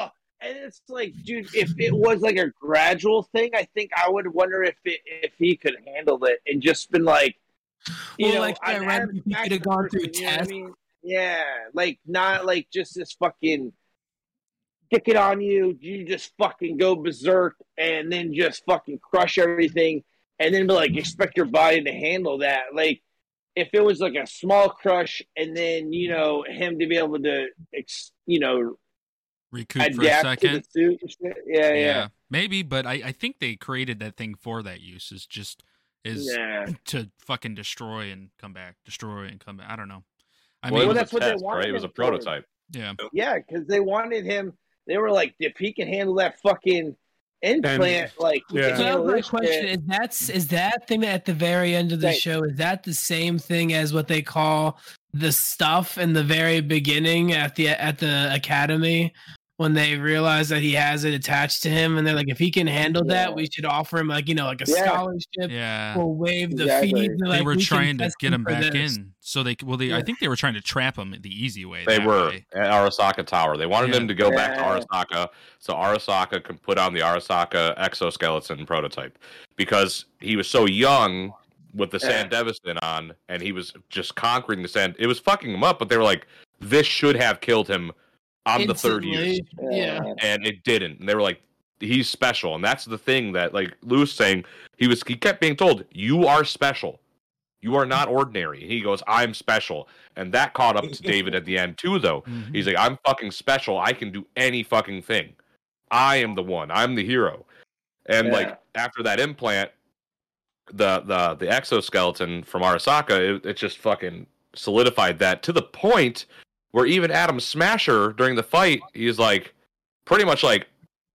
and it's like, dude, if it was like a gradual thing, I think I would wonder if it, if he could handle it and just been like, you well, know, like yeah, right, he could have gone through person, you know what I tests. mean? Yeah, like not like just this fucking stick it on you, you just fucking go berserk and then just fucking crush everything and then be like expect your body to handle that. Like if it was like a small crush and then, you know, him to be able to, you know, recoup for a second. To the suit and shit. Yeah, yeah, yeah. Maybe, but I, I think they created that thing for that use. Is just is yeah. to fucking destroy and come back, destroy and come back. I don't know. I well, mean, well that's what test, they wanted. Right? It was a prototype. For. Yeah, yeah, because they wanted him. They were like, if he can handle that fucking implant, and, like, yeah. So my question is that's is that thing at the very end of the right. show? Is that the same thing as what they call the stuff in the very beginning at the at the academy? When they realize that he has it attached to him, and they're like, if he can handle yeah. that, we should offer him like you know like a yeah. scholarship. Yeah, we'll waive the exactly. fees. They like, were we trying to get him back this. in, so they well, they yeah. I think they were trying to trap him the easy way. They were way. at Arasaka Tower. They wanted yeah. him to go back to Arasaka, so Arasaka could put on the Arasaka exoskeleton prototype because he was so young with the Sand Devastator on, and he was just conquering the Sand. It was fucking him up, but they were like, this should have killed him. On the third use, yeah, and it didn't. And they were like, "He's special," and that's the thing that, like Lou's saying, he was. He kept being told, "You are special. You are not ordinary." He goes, "I'm special," and that caught up to David at the end too. Though mm-hmm. he's like, "I'm fucking special. I can do any fucking thing. I am the one. I'm the hero." And yeah. like after that implant, the the the exoskeleton from Arasaka, it, it just fucking solidified that to the point. Where even Adam Smasher during the fight, he's like, pretty much like,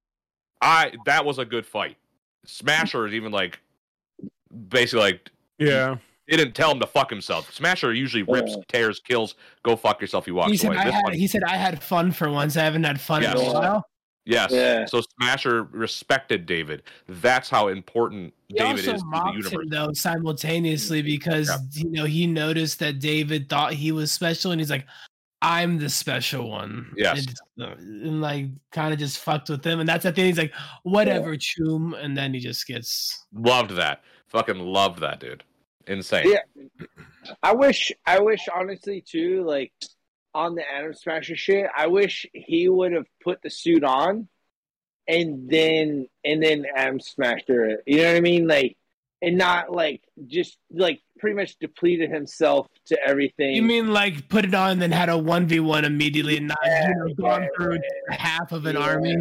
I that was a good fight. Smasher is even like, basically like, yeah, he didn't tell him to fuck himself. Smasher usually rips, tears, kills, go fuck yourself. He walks he said, away. I This had, one, he said, I had fun for once. I haven't had fun yes. in a while. Yes. Yeah. So Smasher respected David. That's how important he David also is to the mocked universe. Him, though, simultaneously because yeah. you know he noticed that David thought he was special, and he's like. I'm the special one. Yes. And, and like kind of just fucked with him. And that's the thing. He's like, whatever, yeah. Choom. And then he just gets. Loved that. Fucking loved that, dude. Insane. Yeah. I wish, I wish, honestly, too, like on the Adam Smasher shit, I wish he would have put the suit on and then, and then Adam Smasher it. You know what I mean? Like, and not like just like pretty much depleted himself to everything. You mean like put it on and then had a one v one immediately and not yeah, you know, gone yeah, through yeah. half of an yeah. army?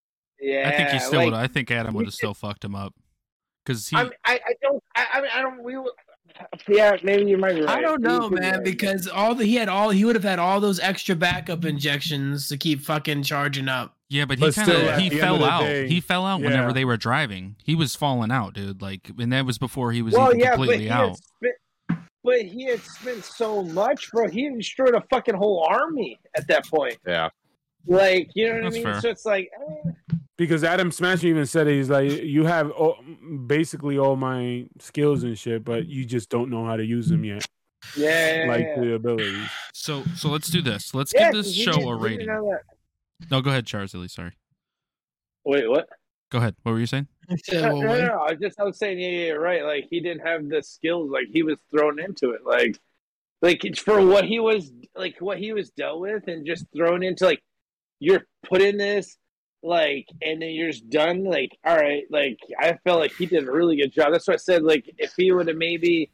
Yeah, I think he still like, would. I think Adam would have still fucked him up because he. I, mean, I I don't I, I mean I don't we. Yeah, maybe you might be right. I don't know, man, right. because all the he had all he would have had all those extra backup injections to keep fucking charging up. Yeah, but he kind of he fell out. Day, he fell out yeah. whenever they were driving. He was falling out, dude. Like, and that was before he was well, even yeah, completely but out. Spent, but he had spent so much, bro. He destroyed a fucking whole army at that point. Yeah, like you know what That's I mean. fair. So it's like. Eh. Because Adam Smasher even said it, he's like, you have all, basically all my skills and shit, but you just don't know how to use them yet. Yeah, like yeah. the abilities. So, so let's do this. Let's yeah, give this show didn't, a rating. No, go ahead, Charzilly. Sorry. Wait, what? Go ahead. What were you saying? No, no, no, no. I just I was saying, yeah, yeah, right. Like he didn't have the skills. Like he was thrown into it. Like, like it's for what he was, like what he was dealt with, and just thrown into like you're put in this, like, and then you're just done. Like, all right, like I felt like he did a really good job. That's what I said. Like, if he would have maybe,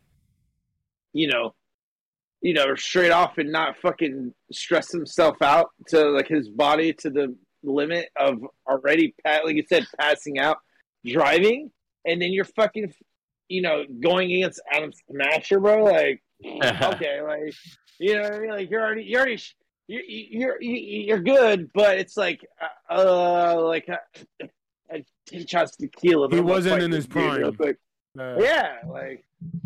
you know, you know, straight off and not fucking stress himself out to like his body to the limit of already, like you said, passing out, driving, and then you're fucking, you know, going against Adam Smasher, bro. Like, okay, like, you know what I mean? Like, you're already, you're already, you're, you're, you're good, but it's like, uh, like, uh, uh, ten shots of tequila. He wasn't in his prime. Real quick. Uh, yeah, like,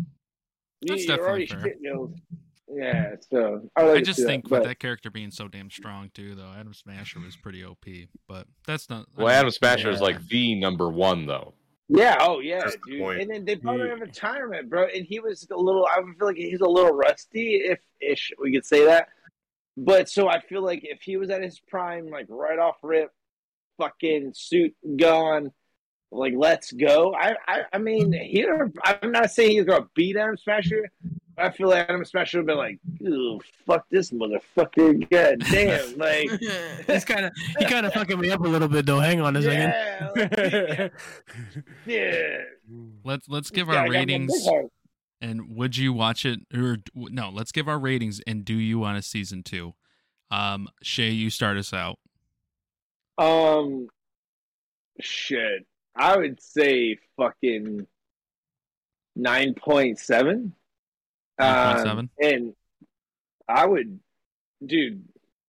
That's you, definitely you're already fair. shit, you know. Yeah, so I, like I just that, think but... with that character being so damn strong too, though, Adam Smasher was pretty O P. But that's not. I Well, mean, Adam Smasher yeah. is like the number one, though. Yeah, oh yeah, That's the dude. point. And then they brought him Yeah. in retirement, bro. And he was a little. I feel like he's a little rusty, if ish we could say that. But so I feel like if he was at his prime, like right off rip, fucking suit gun. Like, let's go. I, I, I mean, he. I'm not saying he's gonna beat Adam Smasher. But I feel like Adam Smasher would be like, "Ooh, fuck this motherfucker! God damn!" Like, he's kind of he kind of fucking me up a little bit though. Hang on a second. yeah, like, yeah. Let's let's give Yeah, I our got my ratings. big heart. And would you watch it or no? Let's give our ratings. And do you want a season two? Um, Shay, you start us out. Um, shit. I would say fucking nine point seven. nine point seven? Um, and I would, dude,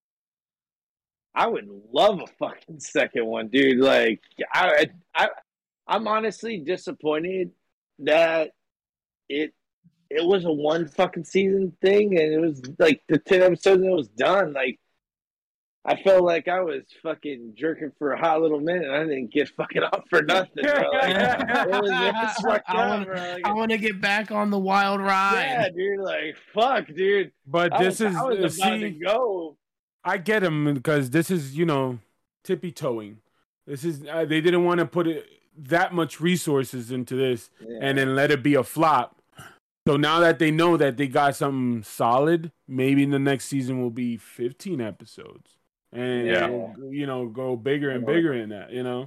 I would love a fucking second one, dude. Like, I, I, I'm honestly disappointed that it, it was a one fucking season thing, and it was like the ten episodes and it was done. Like, I felt like I was fucking jerking for a hot little minute, and I didn't get fucking off for nothing, bro. Like, it was, it was fucked I up, wanna- bro. Like, I want to get back on the wild yeah, ride. dude. Like, fuck, dude. But I this was, is I was uh, about to see, go. I get him because this is, you know, tippy toeing. This is uh, they didn't want to put it, that much resources into this Yeah. and then let it be a flop. So now that they know that they got something solid, maybe in the next season will be fifteen episodes, and Yeah. we'll, you know, go bigger and Yeah. bigger in that. You know,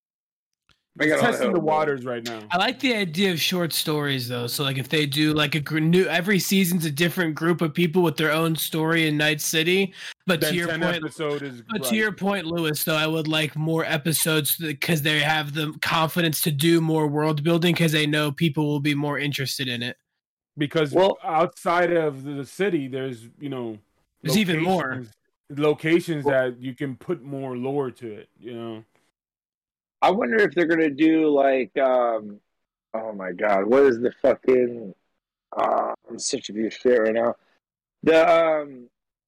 I got Just all testing hope, the bro. waters right now. I like the idea of short stories though. So like if they do like a gr- new every season's a different group of people with their own story in Night City. But Then to your ten point, episode is But right. to your point, Lewis, though, I would like more episodes because they have the confidence to do more world building because they know people will be more interested in it. because Well- outside of the city, there's you know, There's even more. locations- locations Well- that you can put more lore to it. You know, I wonder if they're gonna do like, um, oh my god, what is the fucking? Uh, I'm such a piece of shit right now. The um,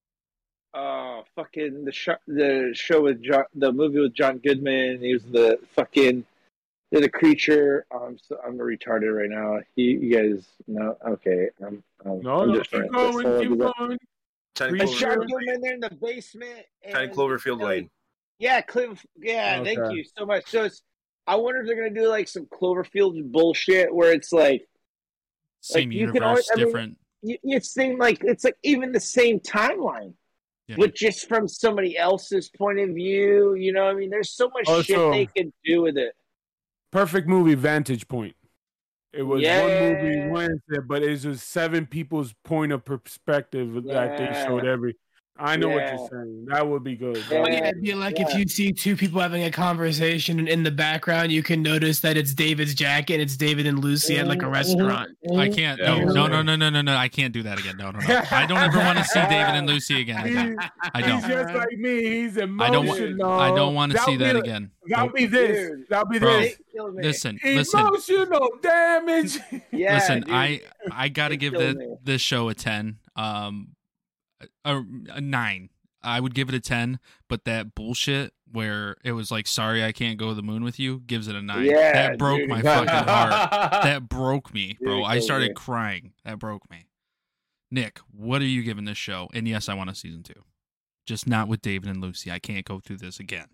uh, fucking the show, the show with John, the movie with John Goodman. He was the fucking the creature. I'm so, I'm retarded right now. You, you guys know? Okay, I'm. I'm no, I'm no, just keep right. going, So, keep uh, going. Ten Creature. It's John Clover, Goodman. They're in the basement. Ten and, Cloverfield you know, Lane. Yeah, Cliff. Yeah, Okay. thank you so much. So it's. I wonder if they're gonna do like some Cloverfield bullshit where it's like Same you can universe, always- I mean, different. you, it seemed like it's like even the same timeline, Yeah. but just from somebody else's point of view. You know, what I mean, there's so much shit Also- they could do with it. Perfect movie, Vantage Point. It was Yeah. one movie Wednesday, but it was seven people's point of perspective that they Yeah. showed every. I know what Yeah. you're saying. That would be good. Yeah. But yeah, it'd be like if yeah. you see two people having a conversation and in the background, you can notice that it's David's jacket. It's David and Lucy at like a Mhm, restaurant. mhm, I mhm. can't. Yeah. No, no, no, no, no, no, no. I can't do that again. No, no, no. I don't ever want to see David and Lucy again. I don't. I He's don't. just like me. He's I emotional. don't want. I don't want to That'll see be that like- again. That'll Nope. be this. Dude. That'll be Bro. this. It killed me. Listen, listen, Emotional damage. Yeah, listen. dude. I I gotta It give killed the, me. this show a ten. Um, a, a nine. I would give it a ten, but that bullshit where it was like, "Sorry, I can't go to the moon with you," gives it a nine. Yeah, that broke dude. my fucking heart. That broke me, bro. Dude, I started totally. crying. That broke me. Nick, what are you giving this show? And yes, I want a season two. Just not with David and Lucy. I can't go through this again.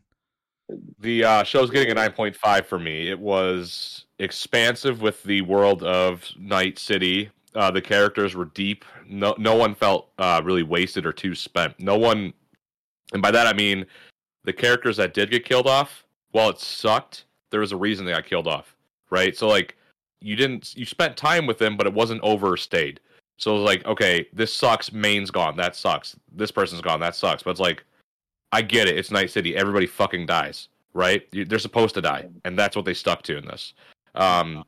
The uh, show's getting a nine point five for me. It was expansive with the world of Night City. Uh, the characters were deep. No, no one felt uh, really wasted or too spent. No one, and by that I mean the characters that did get killed off. While it sucked, there was a reason they got killed off, right? So like, you didn't, you spent time with them, but it wasn't overstayed. So it was like, okay, this sucks. Maine's gone. That sucks. This person's gone. That sucks. But it's like, I get it. It's Night City. Everybody fucking dies, right? You, they're supposed to die, and that's what they stuck to in this. Um,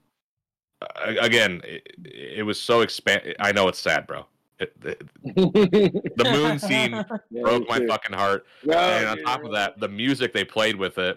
a- again, it, it was so expand. I know it's sad, bro. It, it, the moon scene Yeah, broke my dude. fucking heart, No, and on dude, top of really. that, the music they played with it.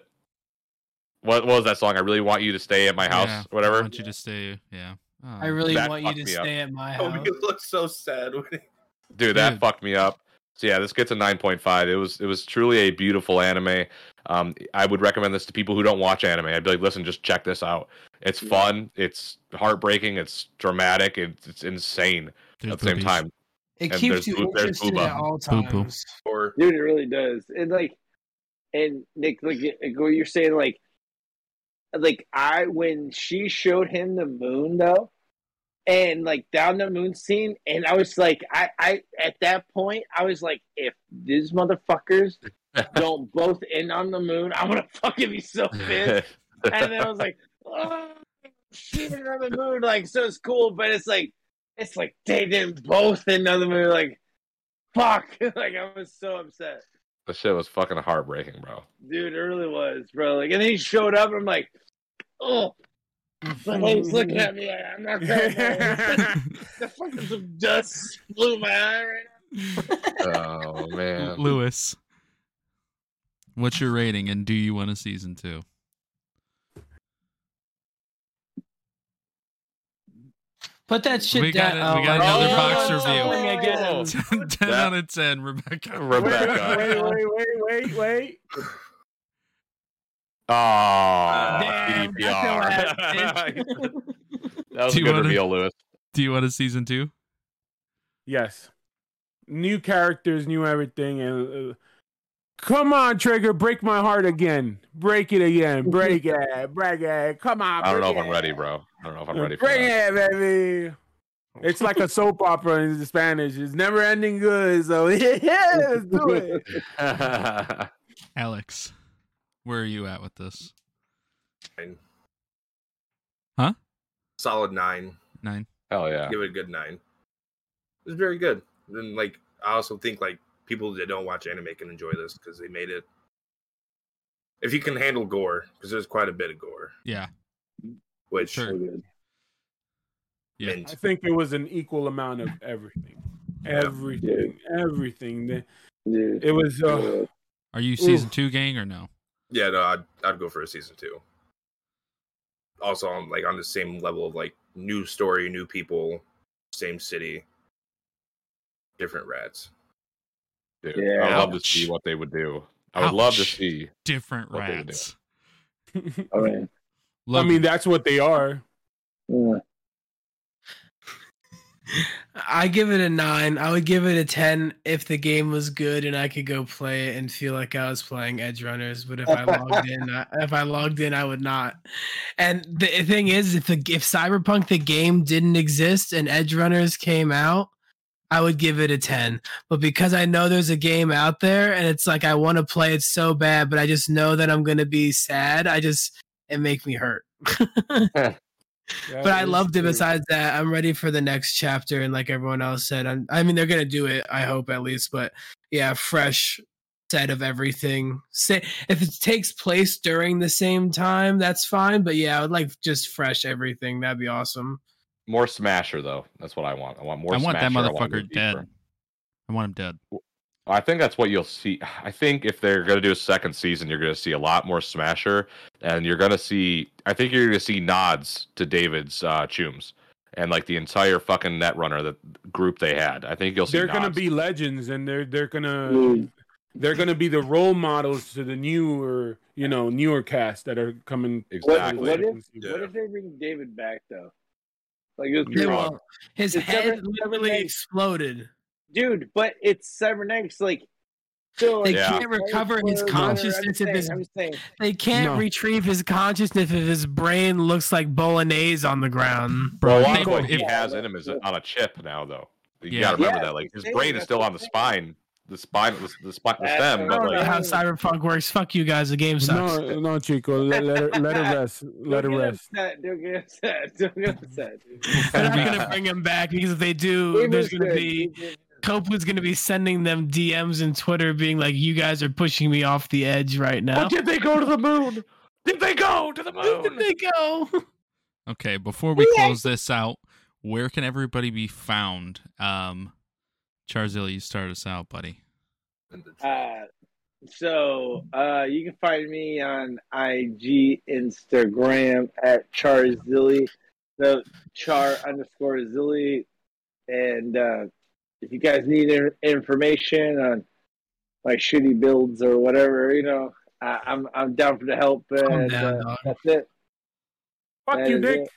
What, what was that song? I really want you to stay at my house, Yeah, whatever. I want you to stay. Yeah. Oh. I really That want you fucked to me up. stay at my Oh, house. you look so sad. when it- Dude, that Dude. fucked me up. So yeah, this gets a nine point five. It was it was truly a beautiful anime. Um, I would recommend this to people who don't watch anime. I'd be like, listen, just check this out. It's Yeah. fun. It's heartbreaking. It's dramatic. It's, it's insane There's at the same boobies. time. It And keeps there's you boob- there's interested booba. at all Poo-poo. times. Or Dude, it really does. It like, and Nick, like, like what you're saying, like, like I when she showed him the moon though, and like down the moon scene, and I was like, I, I at that point, I was like, if these motherfuckers don't both end on the moon, I'm gonna fucking be so pissed. And then I was like, oh, shit on the moon, like, so it's cool, but it's like, it's like they didn't both end on the moon, like, fuck, like I was so upset. The shit was fucking heartbreaking, bro. Dude, it really was, bro. Like, and then he showed up, and I'm like, oh. But he's looking at me like, I'm not that the fucking some dust blew my eye right now. Oh, man. Lewis, what's your rating, and do you want a season two? Put that shit we down. Got, we got another oh, box oh, review. ten, ten out of ten, Rebecca. Rebecca. Wait, wait, wait, wait, wait. Oh, damn, P P R. That was do a good wanna, reveal, Lewis. Do you want a season two? Yes. New characters, new everything, and uh, come on, Trigger, break my heart again. Break it again. Break it. Break it. Come on. I don't know if it. I'm ready, bro. I don't know if I'm ready for Break that. it, baby. It's like a soap opera in Spanish. It's never ending good. So yeah, let's do it. Alex, where are you at with this? Nine. Huh? Solid nine. Nine. Hell yeah. Give it a good nine. It was very good. And like, I also think like people that don't watch anime can enjoy this because they made it. If you can handle gore, because there's quite a bit of gore. Yeah. Which Sure. Yeah. mint. I think it was an equal amount of everything. Everything. Everything. Dude. It was. Uh, Are you season Ooh. two gang or no? Yeah, no, I'd I'd go for a season two. Also, on like on the same level of like new story, new people, same city, different rats. Dude, Yeah. I would love to Ouch. see what they would do. I would Ouch. love to see Different what they would rats. I mean, I mean, that's what they are. yeah. I give it a nine. I would give it a ten if the game was good and I could go play it and feel like I was playing Edge Runners. But if I logged in, I, if I logged in, I would not. And the thing is, if the if Cyberpunk the game didn't exist and Edge Runners came out, I would give it a ten. But because I know there's a game out there and it's like I want to play it so bad, but I just know that I'm going to be sad. I just it makes me hurt. But I loved it. Besides that, I'm ready for the next chapter. And like everyone else said, I'm, I mean, they're going to do it, I hope at least. But yeah, fresh set of everything. Say, if it takes place during the same time, that's fine. But yeah, I would like just fresh everything. That'd be awesome. More Smasher, though. That's what I want. I want more I want Smasher. that I want motherfucker him dead. deeper. I want him dead. I think that's what you'll see. I think if they're going to do a second season, you're going to see a lot more Smasher, and you're going to see. I think you're going to see nods to David's uh, Chooms and like the entire fucking Netrunner that group they had. I think you'll see. They're going to nods. be legends, and they're they're gonna Mm. they're gonna be the role models to the newer you know newer cast that are coming. Exactly. What, what if Yeah. what if they bring David back though? Like it was Yeah, pretty- Well, his It's head never- literally never- exploded. dude, but it's cybernetics. Like, so They like, Yeah. can't recover his I'm consciousness just if saying, his I'm just saying. they can't No. retrieve his consciousness if his brain looks like bolognese on the ground. Bro, Well, a if lot they- of what he if- has in him is on a chip now, though. You Yeah. got to remember Yeah, that. Like his that's brain what is still I'm on the saying. spine, the spine, the, the spine, the That's stem. I But don't know like, how Cyberpunk works. Fuck you guys. The game sucks. No, no, Chico, let, let her let her rest. Let her Don't get rest. upset. Don't get upset. Don't get upset. dude. They're not gonna bring him back because if they do, He there's was gonna good. be He was- Copeland's gonna be sending them D Ms in Twitter, being like, "You guys are pushing me off the edge right now." but did they go to the moon? Did they go to the Where did moon? they go? Okay, before we close this out, where can everybody be found? Um, Charzilla, you start us out, buddy. Uh, so uh, you can find me on I G, Instagram at Charzilly, the Char underscore Zilly, and uh, if you guys need in- information on like shitty builds or whatever, you know, I- I'm I'm down for the help. And down, uh, dog. that's it. Fuck That you, is Nick.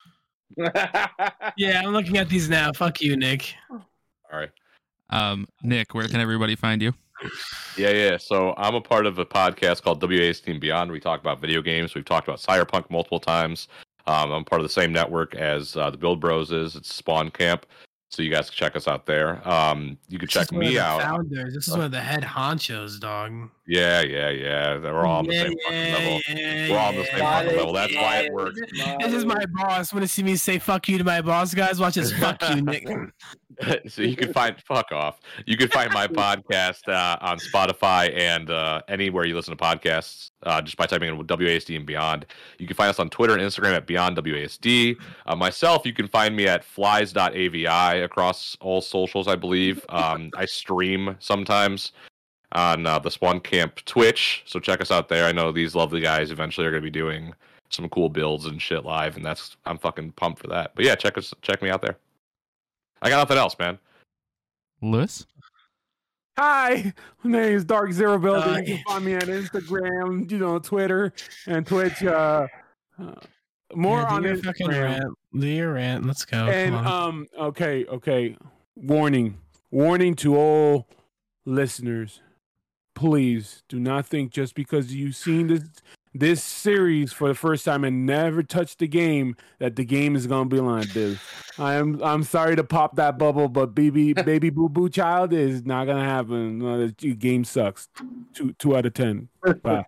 it. Yeah, I'm looking at these now. Fuck you, Nick. All right. Um, Nick, where can everybody find you? Yeah, yeah. So I'm a part of a podcast called W A S D and Beyond. We talk about video games. We've talked about Cyberpunk multiple times. Um, I'm part of the same network as uh, the Build Bros is. It's Spawn Camp. So you guys can check us out there. Um, you can This check is one of me the out. Founders. This is one of the head honchos, dog. Yeah, yeah, yeah. We're all on the Yeah, same fucking yeah, level. yeah, We're all on the same yeah, fucking level. That's why it yeah. works. This is my boss. Want to see me say "fuck you" to my boss, guys? Watch this. Fuck you, Nick. So you can find fuck off. You can find my podcast uh, on Spotify and uh, anywhere you listen to podcasts uh, just by typing in W A S D and Beyond. You can find us on Twitter and Instagram at Beyond W A S D. Uh, myself, you can find me at flies dot A V I across all socials, I believe. Um, I stream sometimes on uh, the Spawn Camp Twitch, so check us out there. I know these lovely guys eventually are going to be doing some cool builds and shit live, and that's I'm fucking pumped for that. But yeah, check us check me out there. I got nothing else, man. Lewis? Hi, my name is Dark Zero Building. Uh, You can find me on Instagram, you know, Twitter and Twitch. Uh, uh, more Yeah, do on your fucking Instagram. rant. Do your rant. Let's go. And Come on. um, okay, okay. Warning, warning to all listeners: please do not think just because you've seen this this series for the first time and never touched the game that the game is gonna be like this. I am I'm sorry to pop that bubble, but baby baby boo boo child is not gonna happen. No, the game sucks. Two two out of ten. Bye.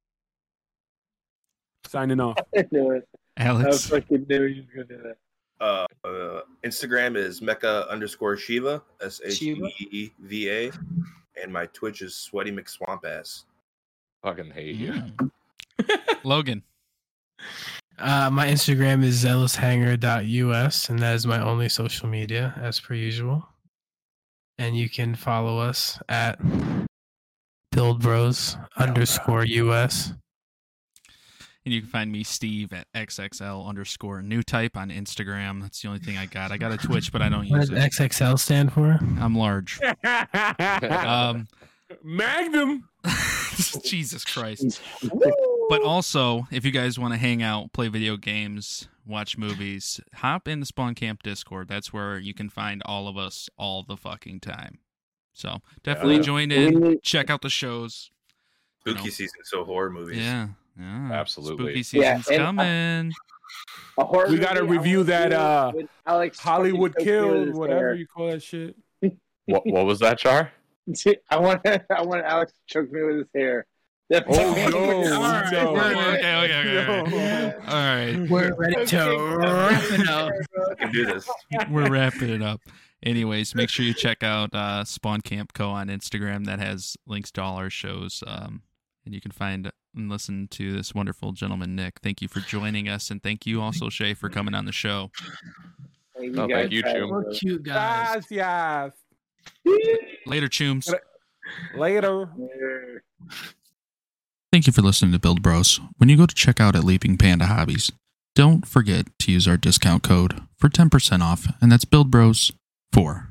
Signing off. I knew it. I Alex? fucking knew you were gonna do that. Uh, uh, Instagram is Mecha underscore Shiva, S H E E V A, and my Twitch is Sweaty McSwampass. Fucking hate you. Mm. Logan? Uh, my Instagram is zealoushanger dot U S, and that is my only social media, as per usual. And you can follow us at buildbros underscore U S. And you can find me, Steve, at X X L underscore new type on Instagram. That's the only thing I got. I got a Twitch, but I don't What use does it. X X L stand for? I'm large. Um, Magnum. Jesus Christ. But also, if you guys want to hang out, play video games, watch movies, hop in the Spawn Camp Discord. That's where you can find all of us all the fucking time. So definitely Yeah. join in, check out the shows. You Spooky know. season, so horror movies. Yeah. Yeah. Absolutely. Spooky Yeah, season's and, uh, coming. A horror We gotta movie I review wanna that, do uh, with Alex Hollywood fucking choking me with killed, his whatever hair. you call that shit. What what was that, Char? I want I want Alex to choke me with his hair. That Oh, fucking- no, All right, no. no, Okay, okay, okay, okay. No. All right. We're ready to wrap it up. We can do this. We're wrapping it up. Anyways, make sure you check out uh, Spawn Camp Co. on Instagram. That has links to all our shows. Um, and you can find and listen to this wonderful gentleman, Nick. Thank you for joining us. And thank you also, Shay, for coming on the show. Hey, No, guys thank you, have Chum. We're cute guys. Yes, yes. Later, Chooms. Later. a- Thank you for listening to Build Bros. When you go to check out at Leaping Panda Hobbies, don't forget to use our discount code for ten percent off, and that's Build Bros four.